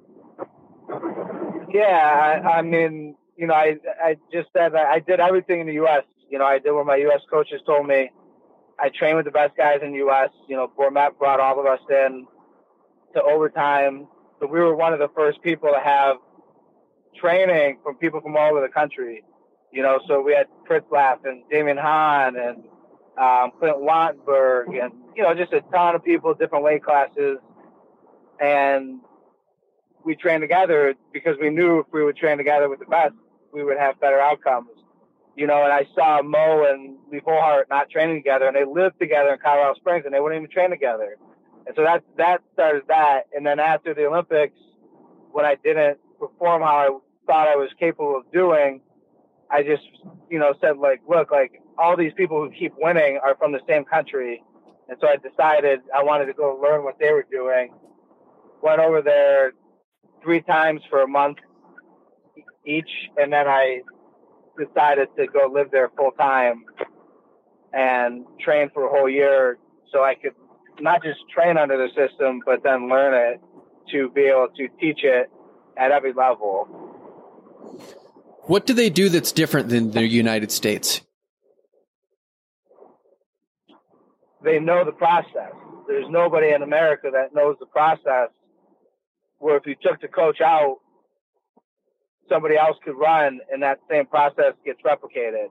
Yeah, I just said that I did everything in the U.S. I did what my U.S. coaches told me. I trained with the best guys in the U.S. Bormat brought all of us in to overtime. So we were one of the first people to have training from people from all over the country. So we had Pritzlaff and Damian Hahn and Clint Wattenberg and, just a ton of people, different weight classes. And we trained together because we knew if we would train together with the best, we would have better outcomes. And I saw Mo and Lee Volhart not training together, and they lived together in Colorado Springs, and they wouldn't even train together. And so that started that. And then after the Olympics, when I didn't perform how I thought I was capable of doing, I just, said, look, all these people who keep winning are from the same country. And so I decided I wanted to go learn what they were doing. Went over there 3 times for a month each, and then I decided to go live there full time and train for a whole year so I could not just train under the system, but then learn it to be able to teach it at every level. What do they do that's different than the United States? They know the process. There's nobody in America that knows the process, where if you took the coach out, somebody else could run and that same process gets replicated.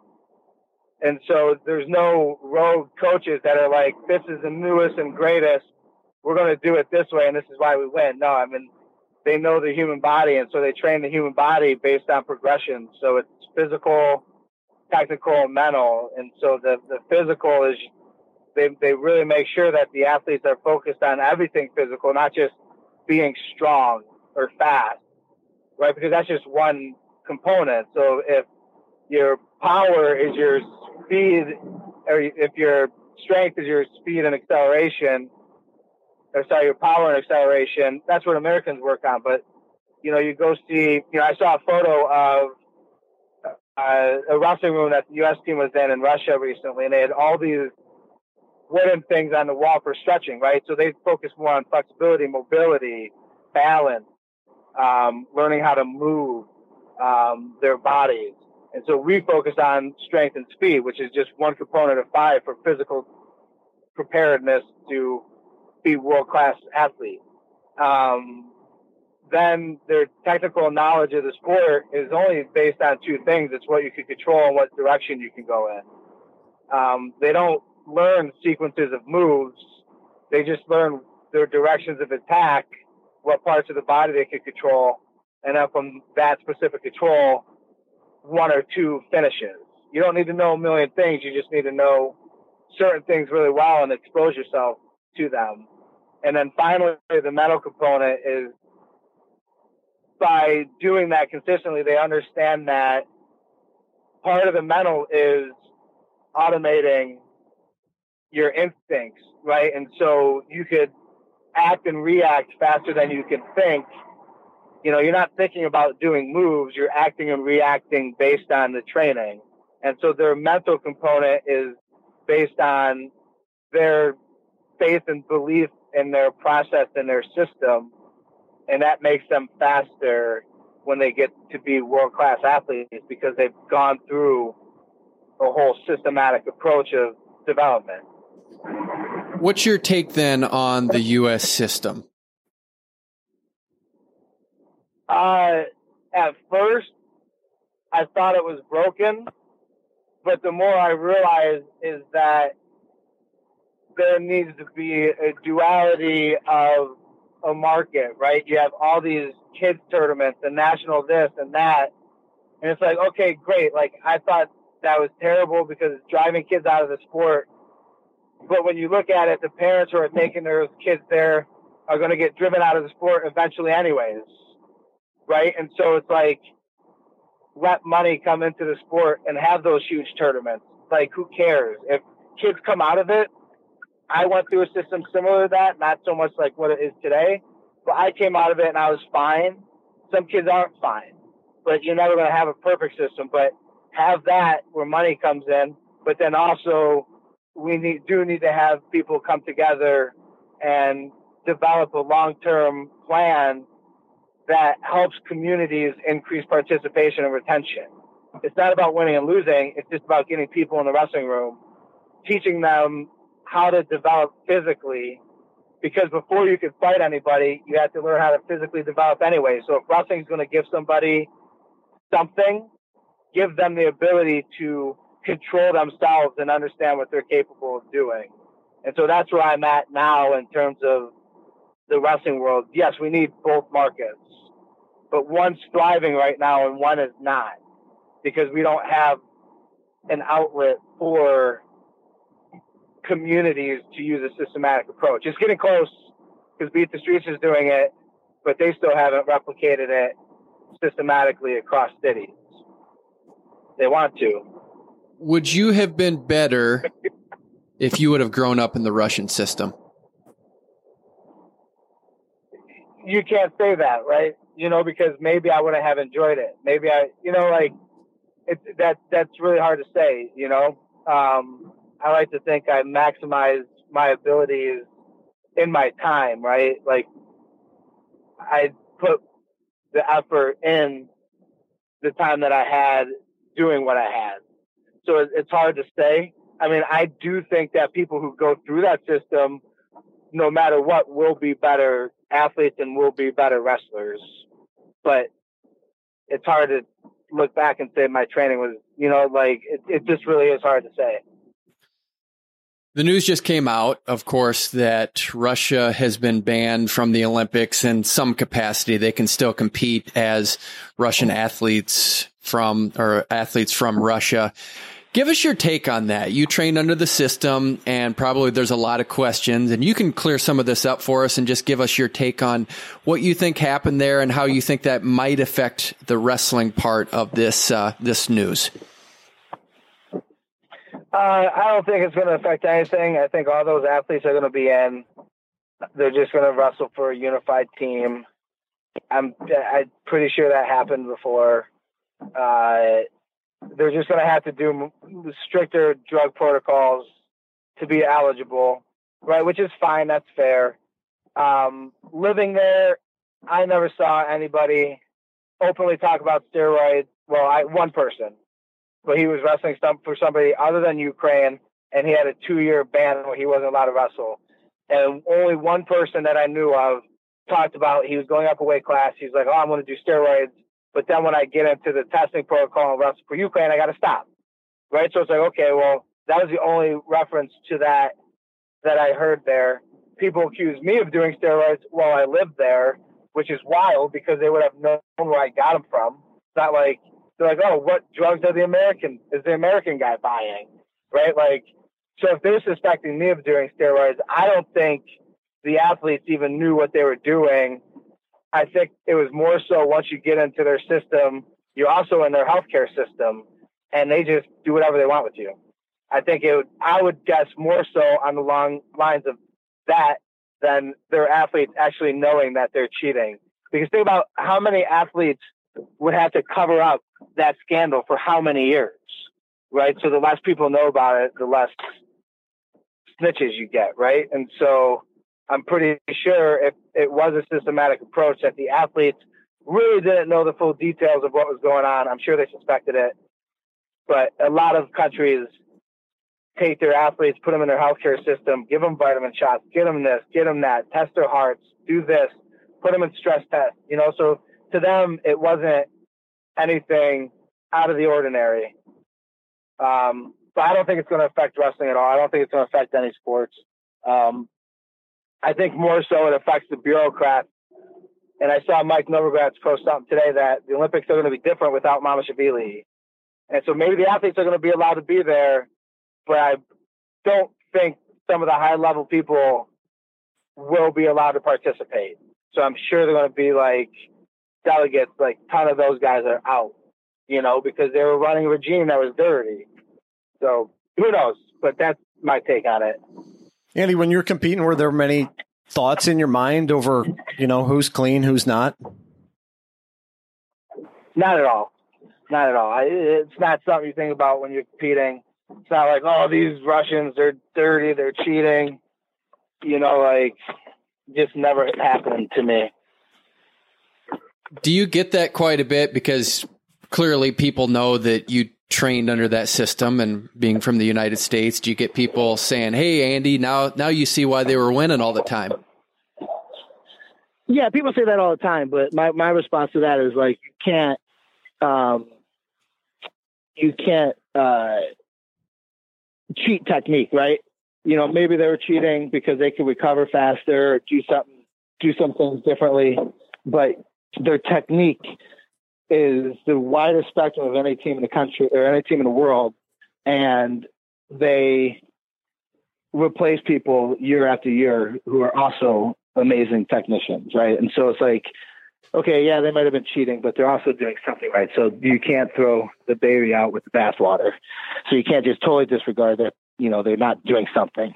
And so there's no rogue coaches that are like, this is the newest and greatest. we're going to do it this way and this is why we win. No, I mean, they know the human body, and so they train the human body based on progression. So it's physical, technical, and mental. And so the physical is they really make sure that the athletes are focused on everything physical, not just being strong or fast, right? Because that's just one component. So if your power is your speed, or if your strength is your speed and acceleration, your power and acceleration, that's what Americans work on. But, you go see, I saw a photo of a wrestling room that the U.S. team was in Russia recently, and they had all these wooden things on the wall for stretching, right? So they focus more on flexibility, mobility, balance, learning how to move their bodies. And so we focus on strength and speed, which is just one component of 5 for physical preparedness to be world-class athlete. Then their technical knowledge of the sport is only based on 2 things. It's what you can control and what direction you can go in. They don't learn sequences of moves. They just learn their directions of attack, what parts of the body they can control, and then from that specific control, 1 or 2 finishes. You don't need to know a million things. You just need to know certain things really well and expose yourself to them. And then finally, the mental component is by doing that consistently, they understand that part of the mental is automating your instincts, right? And so you could act and react faster than you can think. You're not thinking about doing moves, you're acting and reacting based on the training. And so their mental component is based on their faith and belief in their process and their system. And that makes them faster when they get to be world-class athletes because they've gone through a whole systematic approach of development. What's your take then on the U.S. system? At first, I thought it was broken, but the more I realized is that there needs to be a duality of a market, right? You have all these kids tournaments and national this and that, and it's like, okay, great. Like, I thought that was terrible because it's driving kids out of the sport. But when you look at it, the parents who are taking their kids there are going to get driven out of the sport eventually anyways, right? And so it's like, let money come into the sport and have those huge tournaments. Like, who cares? If kids come out of it, I went through a system similar to that, not so much like what it is today, but I came out of it and I was fine. Some kids aren't fine, but you're never going to have a perfect system. But have that where money comes in, but then also we need to have people come together and develop a long-term plan that helps communities increase participation and retention. It's not about winning and losing. It's just about getting people in the wrestling room, teaching them how to develop physically, because before you can fight anybody, you have to learn how to physically develop anyway. So if wrestling is going to give somebody something, give them the ability to control themselves and understand what they're capable of doing. And so that's where I'm at now in terms of the wrestling world. Yes, we need both markets, but one's thriving right now and one is not, because we don't have an outlet for communities to use a systematic approach. It's getting close because Beat the Streets is doing it, but they still haven't replicated it systematically across cities. They want to. Would you have been better if you would have grown up in the Russian system? You can't say that, right? Because maybe I wouldn't have enjoyed it. Maybe that's really hard to say, I like to think I maximized my abilities in my time, right? Like, I put the effort in the time that I had doing what I had. So it's hard to say. I mean, I do think that people who go through that system, no matter what, will be better athletes and will be better wrestlers. But it's hard to look back and say my training was, it just really is hard to say. The news just came out, of course, that Russia has been banned from the Olympics in some capacity. They can still compete as Russian athletes from Russia. Give us your take on that. You trained under the system, and probably there's a lot of questions, and you can clear some of this up for us and just give us your take on what you think happened there and how you think that might affect the wrestling part of this news. I don't think it's going to affect anything. I think all those athletes are going to be in. They're just going to wrestle for a unified team. I'm pretty sure that happened before. They're just going to have to do stricter drug protocols to be eligible, right? Which is fine. That's fair. Living there, I never saw anybody openly talk about steroids. Well, one person, but he was wrestling for somebody other than Ukraine, and he had a 2-year ban where he wasn't allowed to wrestle. And only one person that I knew of talked about he was going up a weight class. He's like, I'm going to do steroids. But then when I get into the testing protocol and wrestle for Ukraine, I got to stop. Right. So it's like, okay, well, that was the only reference to that I heard there. People accuse me of doing steroids while I lived there, which is wild because they would have known where I got them from. It's not like they're like, oh, what drugs is the American guy buying? Right. Like, so if they're suspecting me of doing steroids, I don't think the athletes even knew what they were doing. I think it was more so once you get into their system, you're also in their healthcare system, and they just do whatever they want with you. I would guess more so on the long lines of that than their athletes actually knowing that they're cheating. Because think about how many athletes would have to cover up that scandal for how many years, right? So the less people know about it, the less snitches you get, right? And so I'm pretty sure if it was a systematic approach that the athletes really didn't know the full details of what was going on. I'm sure they suspected it, but a lot of countries take their athletes, put them in their healthcare system, give them vitamin shots, get them this, get them that, test their hearts, do this, put them in stress tests, so to them, it wasn't anything out of the ordinary. But I don't think it's going to affect wrestling at all. I don't think it's going to affect any sports. I think more so it affects the bureaucrats. And I saw Mike Novogratz post something today that the Olympics are going to be different without Mamashvili. And so maybe the athletes are going to be allowed to be there, but I don't think some of the high-level people will be allowed to participate. So I'm sure they're going to be like delegates, like a ton of those guys are out, because they were running a regime that was dirty. So who knows? But that's my take on it. Andy, when you're competing, were there many thoughts in your mind over, who's clean, who's not? Not at all. Not at all. It's not something you think about when you're competing. It's not like, oh, these Russians, they're dirty, they're cheating. Just never happened to me. Do you get that quite a bit? Because clearly people know that you trained under that system, and being from the United States, do you get people saying, hey, Andy, now you see why they were winning all the time? Yeah, people say that all the time, but my response to that is like, you can't cheat technique, right? Maybe they were cheating because they could recover faster or do some things differently, but their technique is the widest spectrum of any team in the country or any team in the world. And they replace people year after year who are also amazing technicians. Right. And so it's like, okay, yeah, they might've been cheating, but they're also doing something right. So you can't throw the baby out with the bathwater. So you can't just totally disregard that, they're not doing something.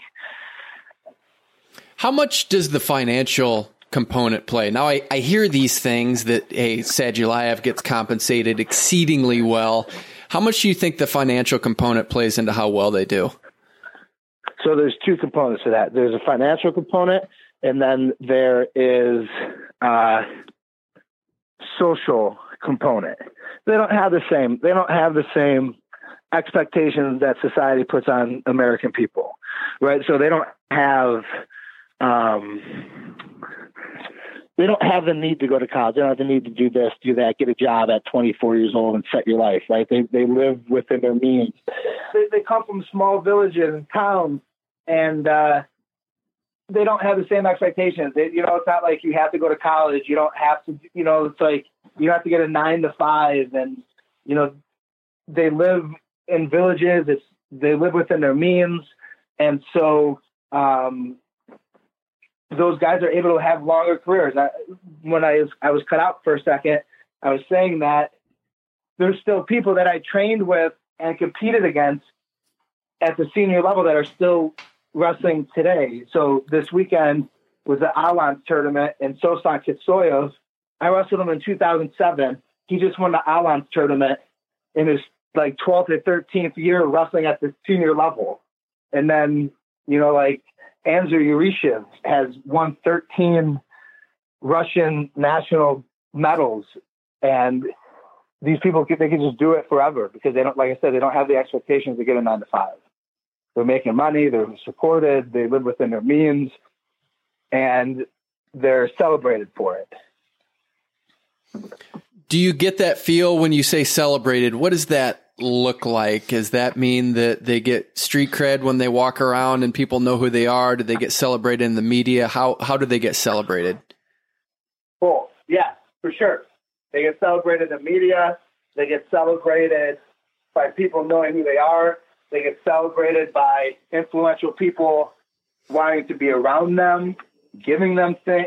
How much does the financial component play? Now, I hear these things that, hey, Sadulayev gets compensated exceedingly well. How much do you think the financial component plays into how well they do? So there's two components to that. There's a financial component, and then there is a social component. They don't have the same expectations that society puts on American people, right? So they don't have the need to go to college. They don't have the need to do this, do that, get a job at 24 years old and set your life, right? They live within their means. They come from small villages and towns and they don't have the same expectations. It's not like you have to go to college. You don't have to, it's like you have to get a 9 to 5, and they live in villages. They live within their means, and so those guys are able to have longer careers. When I was cut out for a second, I was saying that there's still people that I trained with and competed against at the senior level that are still wrestling today. So this weekend was the Allianz tournament in Sosan Kitsoyev. I wrestled him in 2007. He just won the Allianz tournament in his 12th or 13th year wrestling at the senior level. And then, Anzur Yurishev has won 13 Russian national medals. And these people, they can just do it forever because they don't, like I said, they don't have the expectations to get a 9 to 5. They're making money, they're supported, they live within their means, and they're celebrated for it. Do you get that feel when you say celebrated? What does that look like? Does that mean that they get street cred when they walk around and people know who they are? Do they get celebrated in the media? How do they get celebrated? Well, yeah, for sure. They get celebrated in the media. They get celebrated by people knowing who they are. They get celebrated by influential people wanting to be around them, giving them things.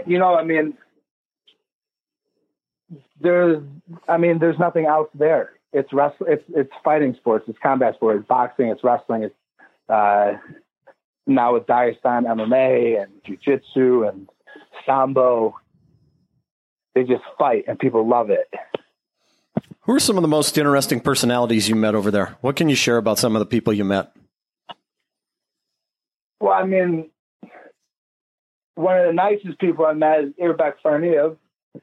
There's nothing else there. It's it's fighting sports. It's combat sports. It's boxing. It's wrestling. It's now with Dagestan MMA and jiu-jitsu and sambo. They just fight, and people love it. Who are some of the most interesting personalities you met over there? What can you share about some of the people you met? Well, one of the nicest people I met is Irbek Farniev.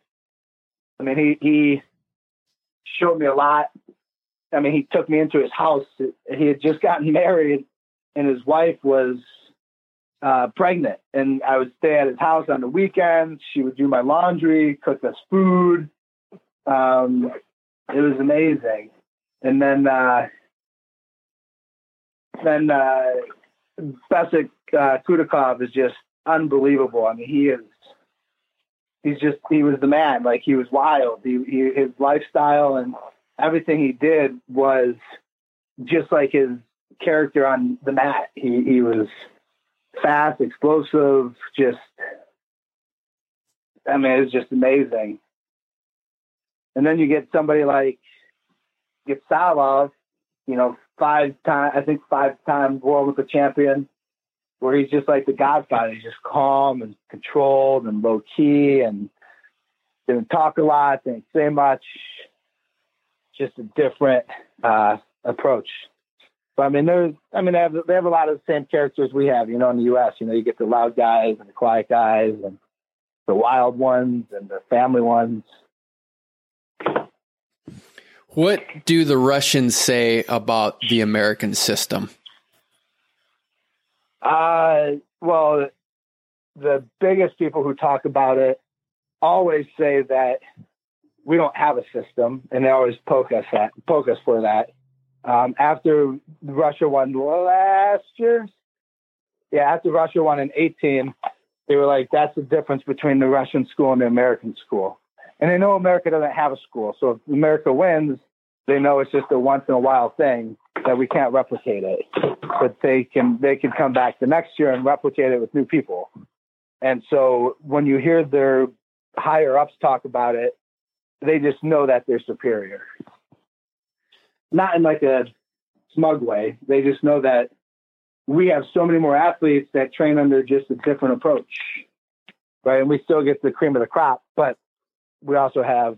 He showed me a lot. He took me into his house. He had just gotten married, and his wife was pregnant. And I would stay at his house on the weekends. She would do my laundry, cook us food. It was amazing. And then Besik Kudakov is just unbelievable. He was the man. He was wild. His lifestyle and everything he did was just like his character on the mat. He was fast, explosive, it was just amazing. And then you get somebody like Gitsalov, 5-time world Olympic champion, where he's just like the Godfather. He's just calm and controlled and low key and didn't talk a lot, didn't say much. Just a different approach. But they have a lot of the same characters we have, in the U.S. You get the loud guys and the quiet guys and the wild ones and the family ones. What do the Russians say about the American system? Well, the biggest people who talk about it always say that we don't have a system, and they always poke us for that. After Russia won last year, after Russia won in 2018, they were like, that's the difference between the Russian school and the American school. And they know America doesn't have a school. So if America wins, they know it's just a once in a while thing that we can't replicate it. But they can come back the next year and replicate it with new people. And so when you hear their higher ups talk about it, they just know that they're superior. Not in like a smug way. They just know that we have so many more athletes that train under just a different approach. Right. And we still get the cream of the crop, but we also have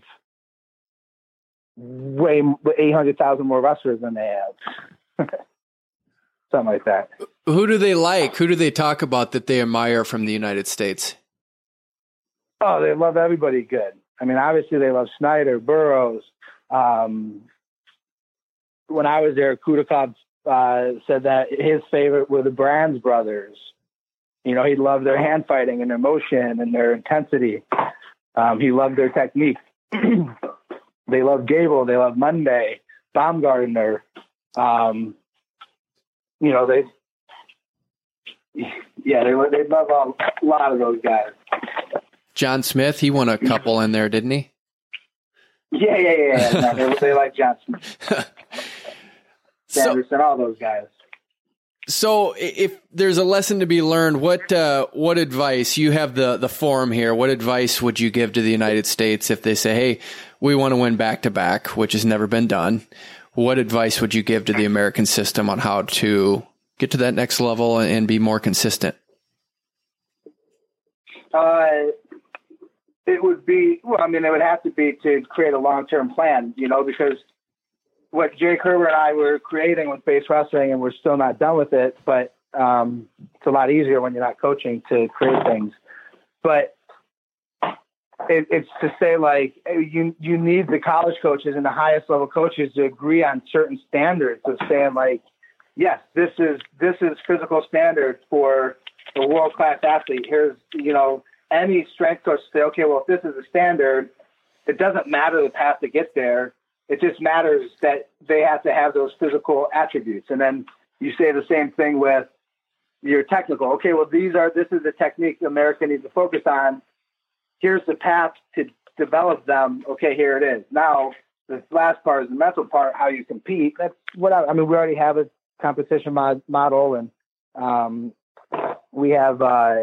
way 800,000 more wrestlers than they have. Something like that. Who do they like? Who do they talk about that they admire from the United States? Oh, they love everybody good. Obviously they love Snyder, Burroughs. When I was there, Kudakov said that his favorite were the Brands brothers. He loved their hand fighting and their motion and their intensity. He loved their technique. They love Gable. They love Monday, Baumgartner. Yeah, they love a lot of those guys. John Smith, he won a couple in there, didn't he? Yeah. No, they like John Smith. Sanderson, all those guys. So if there's a lesson to be learned, what advice, you have the forum here, what advice would you give to the United States if they say, hey, we want to win back-to-back, which has never been done? What advice would you give to the American system on how to get to that next level and be more consistent? It would be, it would have to be to create a long-term plan, because what Jake Herbert and I were creating with base wrestling, and we're still not done with it, but it's a lot easier when you're not coaching to create things. But it's to say, like, you need the college coaches and the highest level coaches to agree on certain standards of saying, like, yes, this is physical standards for a world-class athlete. Here's, any strength coach say, okay, well, if this is a standard, it doesn't matter the path to get there. It just matters that they have to have those physical attributes. And then you say the same thing with your technical. Okay, well, this is the technique America needs to focus on. Here's the path to develop them. Okay, here it is. Now, the last part is the mental part, how you compete. That's what we already have a competition model, and we have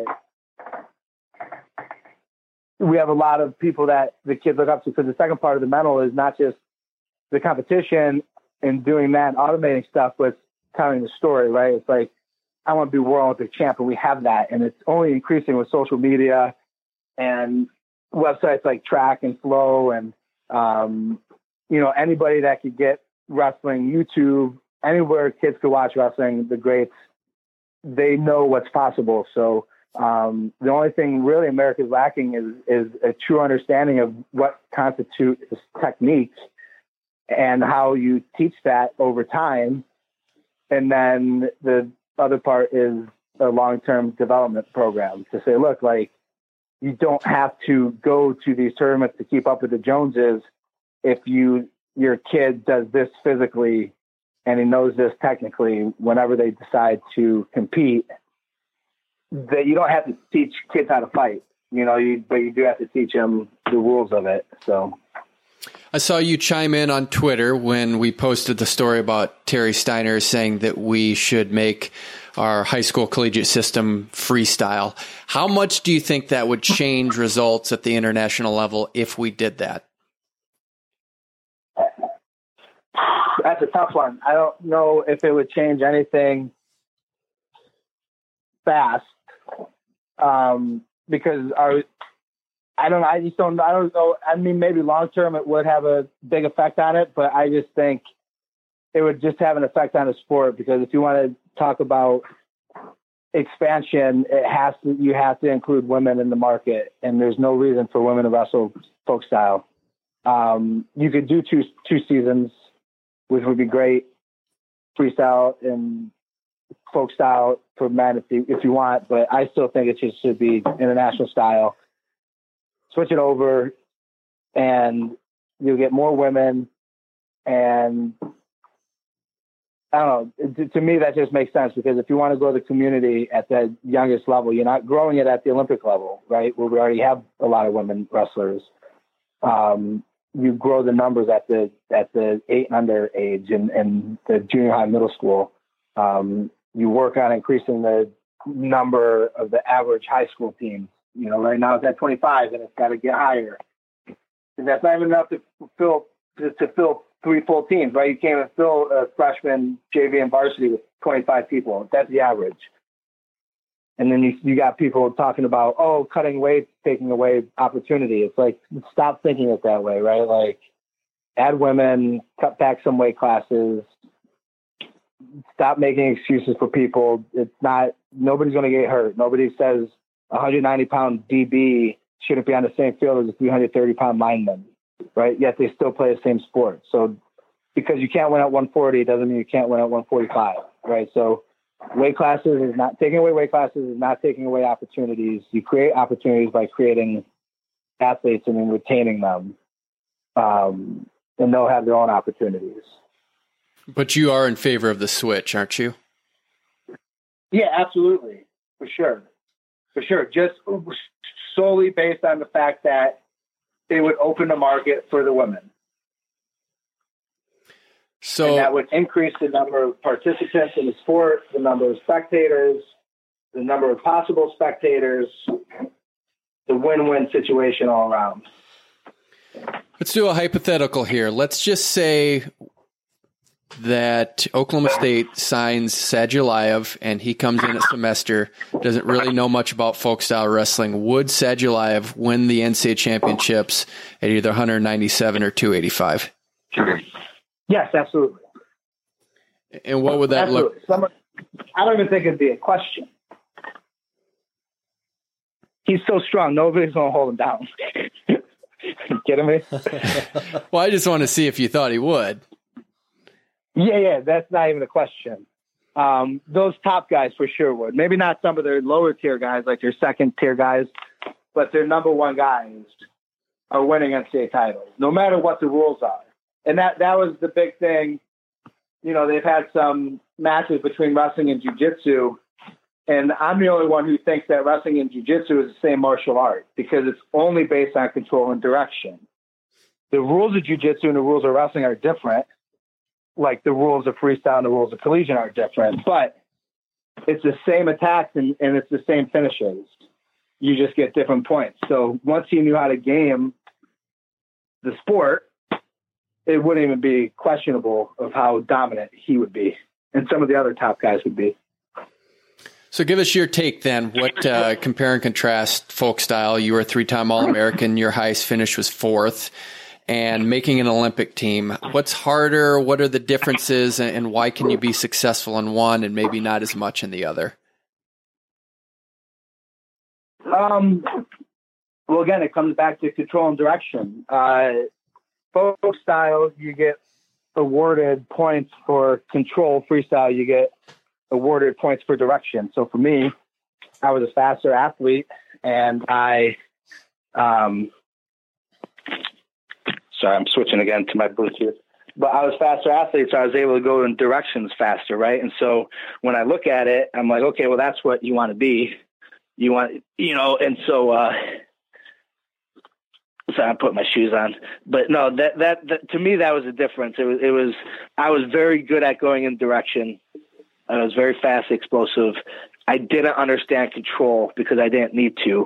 a lot of people that the kids look up to. Because the second part of the mental is not just the competition and doing that, automating stuff, but telling the story, right? It's like, I want to be World Olympic champ, and we have that. And it's only increasing with social media and websites like Track and Flow and, anybody that could get wrestling, YouTube, anywhere kids could watch wrestling, the greats, they know what's possible. So the only thing really America's lacking is a true understanding of what constitutes techniques and how you teach that over time. And then the other part is a long-term development program to say, look, like, you don't have to go to these tournaments to keep up with the Joneses. If your kid does this physically and he knows this technically, whenever they decide to compete, that you don't have to teach kids how to fight, but you do have to teach them the rules of it. So I saw you chime in on Twitter when we posted the story about Terry Steiner saying that we should make our high school collegiate system freestyle. How much do you think that would change results at the international level if we did that? That's a tough one. I don't know if it would change anything fast, because I don't know. I mean, maybe long term it would have a big effect on it, but I just think it would just have an effect on the sport, because if you want to talk about expansion, you have to include women in the market, and there's no reason for women to wrestle folk style. You could do two seasons, which would be great, freestyle and folk style for men if you want, but I still think it just should be international style. Switch it over and you'll get more women, and I don't know. To me, that just makes sense, because if you want to grow the community at the youngest level, you're not growing it at the Olympic level, right? Where we already have a lot of women wrestlers. You grow the numbers at the 8 and under age and the junior high, middle school. You work on increasing the number of the average high school teams. Right now it's at 25, and it's got to get higher. And that's not even enough to fill 3 full teams, right? You can't even fill a freshman, JV, and varsity with 25 people. That's the average. And then you got people talking about, cutting weight, taking away opportunity. It's like, stop thinking it that way, right? Like, add women, cut back some weight classes, stop making excuses for people. Nobody's going to get hurt. Nobody says a 190-pound DB shouldn't be on the same field as a 330-pound lineman, right? Yet they still play the same sport. So because you can't win at 140 doesn't mean you can't win at 145, right? So weight classes is not taking away weight classes, is not taking away opportunities. You create opportunities by creating athletes and then retaining them, and they'll have their own opportunities. But you are in favor of the switch, aren't you? Yeah, absolutely. For sure. Just solely based on the fact that it would open the market for the women. So and that would increase the number of participants in the sport, the number of spectators, the number of possible spectators, the win-win situation all around. let's do a hypothetical here. Let's just say that Oklahoma State signs Sadulayev and he comes in a semester, doesn't really know much about folk style wrestling. Would Sadulayev win the NCAA championships at either 197 or 285? Yes, absolutely. And what would that look? I don't even think it'd be a question. He's so strong, nobody's going to hold him down. You kidding me? Well, I just want to see if you thought he would. Yeah, that's not even a question. Those top guys for sure would. Maybe not some of their lower tier guys, like their second tier guys, but their number one guys are winning NCAA titles, no matter what the rules are. And that was the big thing. You know, they've had some matches between wrestling and jiu-jitsu, and I'm the only one who thinks that wrestling and jiu-jitsu is the same martial art because it's only based on control and direction. The rules of jiu-jitsu and the rules of wrestling are different, like the rules of freestyle and the rules of collision are different, but it's the same attacks and it's the same finishes. You just get different points. So once he knew how to game the sport, it wouldn't even be questionable of how dominant he would be and some of the other top guys would be. So give us your take then. What compare and contrast folk style? You were a 3-time All-American. Your highest finish was 4th. And making an Olympic team. What's harder? What are the differences? And why can you be successful in one and maybe not as much in the other? Well, again, it comes back to control and direction. Folk style, you get awarded points for control. Freestyle, you get awarded points for direction. So for me, I was a faster athlete, and sorry, I'm switching again to my Bluetooth. But I was a faster athlete, so I was able to go in directions faster, right? And so when I look at it, I'm like, okay, well, that's what you want to be. You want, and so sorry, I'm putting my shoes on. But no, that to me, that was the difference. It was I was very good at going in direction. I was very fast, explosive. I didn't understand control because I didn't need to.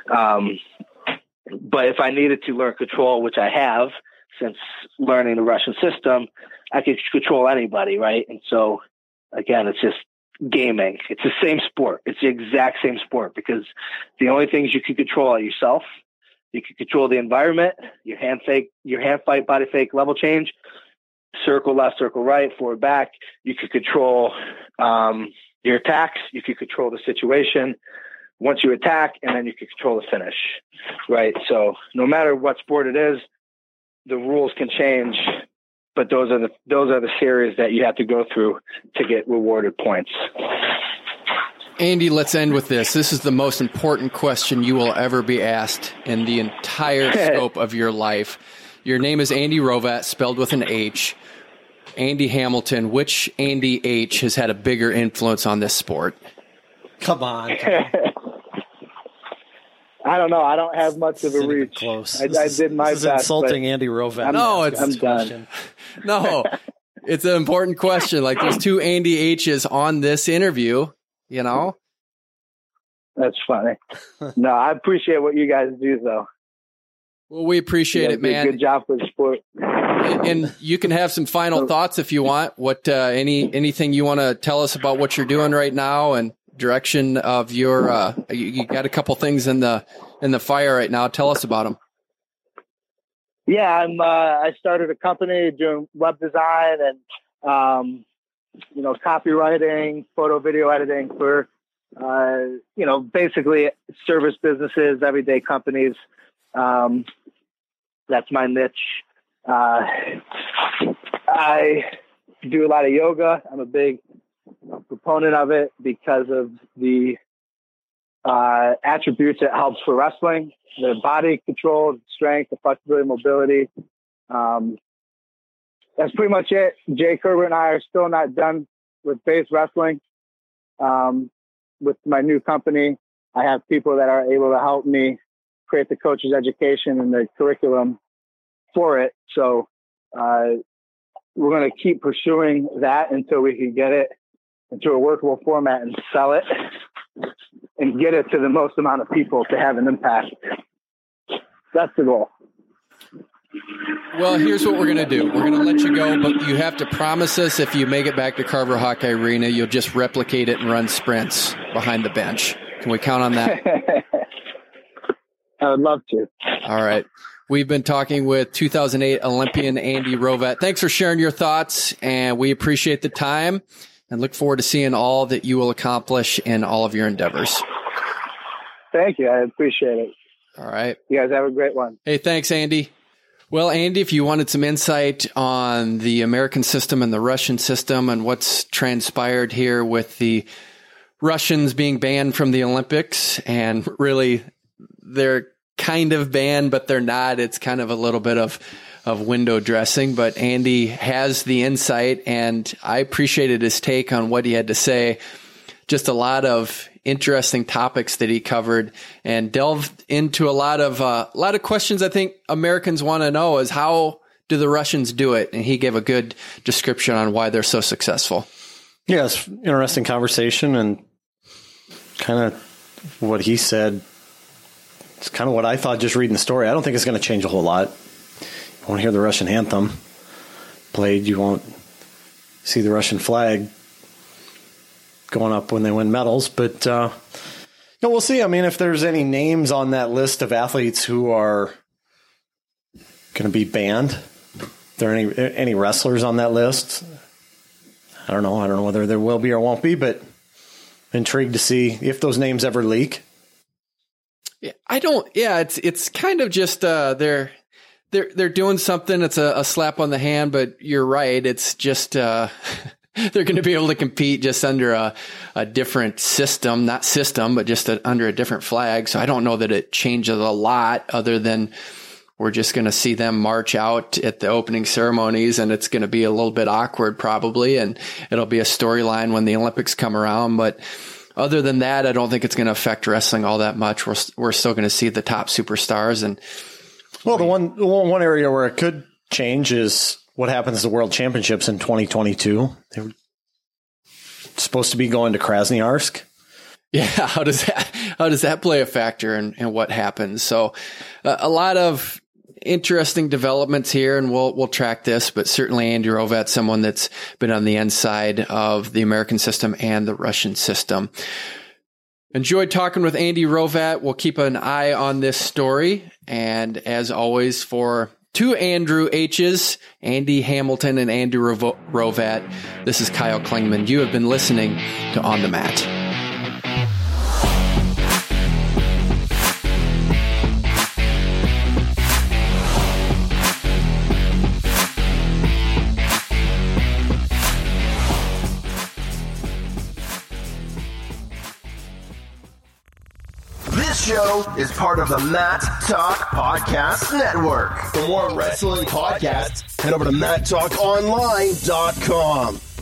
But if I needed to learn control, which I have since learning the Russian system, I could control anybody, right? And so, again, it's just gaming. It's the same sport. It's the exact same sport because the only things you can control are yourself. You can control the environment, your hand fight, body fake, level change, circle left, circle right, forward, back. You can control your attacks. You can control the situation once you attack, and then you can control the finish, right? So no matter what sport it is, the rules can change, but those are the series that you have to go through to get rewarded points. Andy, let's end with this. This is the most important question you will ever be asked in the entire scope of your life. Your name is Andy Hrovat, spelled with an H. Andy Hamilton, which Andy H has had a bigger influence on this sport? Come on. I don't know. I don't have much of a reach. Close. I did my best. This is insulting Andy Hrovat. I'm done. No, it's an important question. Like there's 2 Andy H's on this interview, That's funny. No, I appreciate what you guys do, though. Well, we appreciate it, man. Good job for the sport. And you can have some final thoughts if you want. What anything you want to tell us about what you're doing right now and direction of your you got a couple things in the fire right now. Tell us about them. Yeah, I started a company doing web design and copywriting, photo video editing for basically service businesses, everyday companies. That's my niche. I do a lot of yoga. I'm a big proponent of it because of the attributes it helps for wrestling, the body control, strength, the flexibility, mobility. That's pretty much it. Jay Kerber and I are still not done with base wrestling. with my new company, I have people that are able to help me create the coach's education and the curriculum for it. So we're going to keep pursuing that until we can get it into a workable format and sell it and get it to the most amount of people to have an impact. That's the goal. Well, here's what we're going to do. We're going to let you go, but you have to promise us if you make it back to Carver Hawkeye Arena, you'll just replicate it and run sprints behind the bench. Can we count on that? I would love to. All right. We've been talking with 2008 Olympian Andy Rovatt. Thanks for sharing your thoughts, and we appreciate the time and look forward to seeing all that you will accomplish in all of your endeavors. Thank you. I appreciate it. All right. You guys have a great one. Hey, thanks, Andy. Well, Andy, if you wanted some insight on the American system and the Russian system and what's transpired here with the Russians being banned from the Olympics, and really they're kind of banned, but they're not. It's kind of a little bit of window dressing, but Andy has the insight, and I appreciated his take on what he had to say. Just a lot of interesting topics that he covered and delved into a lot of questions I think Americans want to know is how do the Russians do it? And he gave a good description on why they're so successful. Yeah, it's an interesting conversation, and kind of what he said. It's kind of what I thought just reading the story. I don't think it's going to change a whole lot. You won't hear the Russian anthem played. You won't see the Russian flag going up when they win medals. But we'll see. I mean, if there's any names on that list of athletes who are going to be banned, if there are any wrestlers on that list, I don't know. I don't know whether there will be or won't be, but intrigued to see if those names ever leak. It's kind of just they're doing something. It's a slap on the hand, but you're right. It's just they're going to be able to compete just under a different system, not system, but just under a different flag. So I don't know that it changes a lot other than we're just going to see them march out at the opening ceremonies, and it's going to be a little bit awkward probably, and it'll be a storyline when the Olympics come around. But other than that, I don't think it's going to affect wrestling all that much. We're still going to see the top superstars. And well, the one area where it could change is what happens to World Championships in 2022. They were supposed to be going to Krasnoyarsk. Yeah, how does that play a factor in what happens? So a lot of interesting developments here, and we'll track this, but certainly Andy Rovatt, someone that's been on the inside of the American system and the Russian system. Enjoyed talking with Andy Rovatt. We'll keep an eye on this story. And as always, for two Andrew H's, Andy Hamilton and Andrew Rovatt, this is Kyle Klingman. You have been listening to On the Mat. This show is part of the Mat Talk Podcast Network. For more wrestling podcasts, head over to MatTalkOnline.com.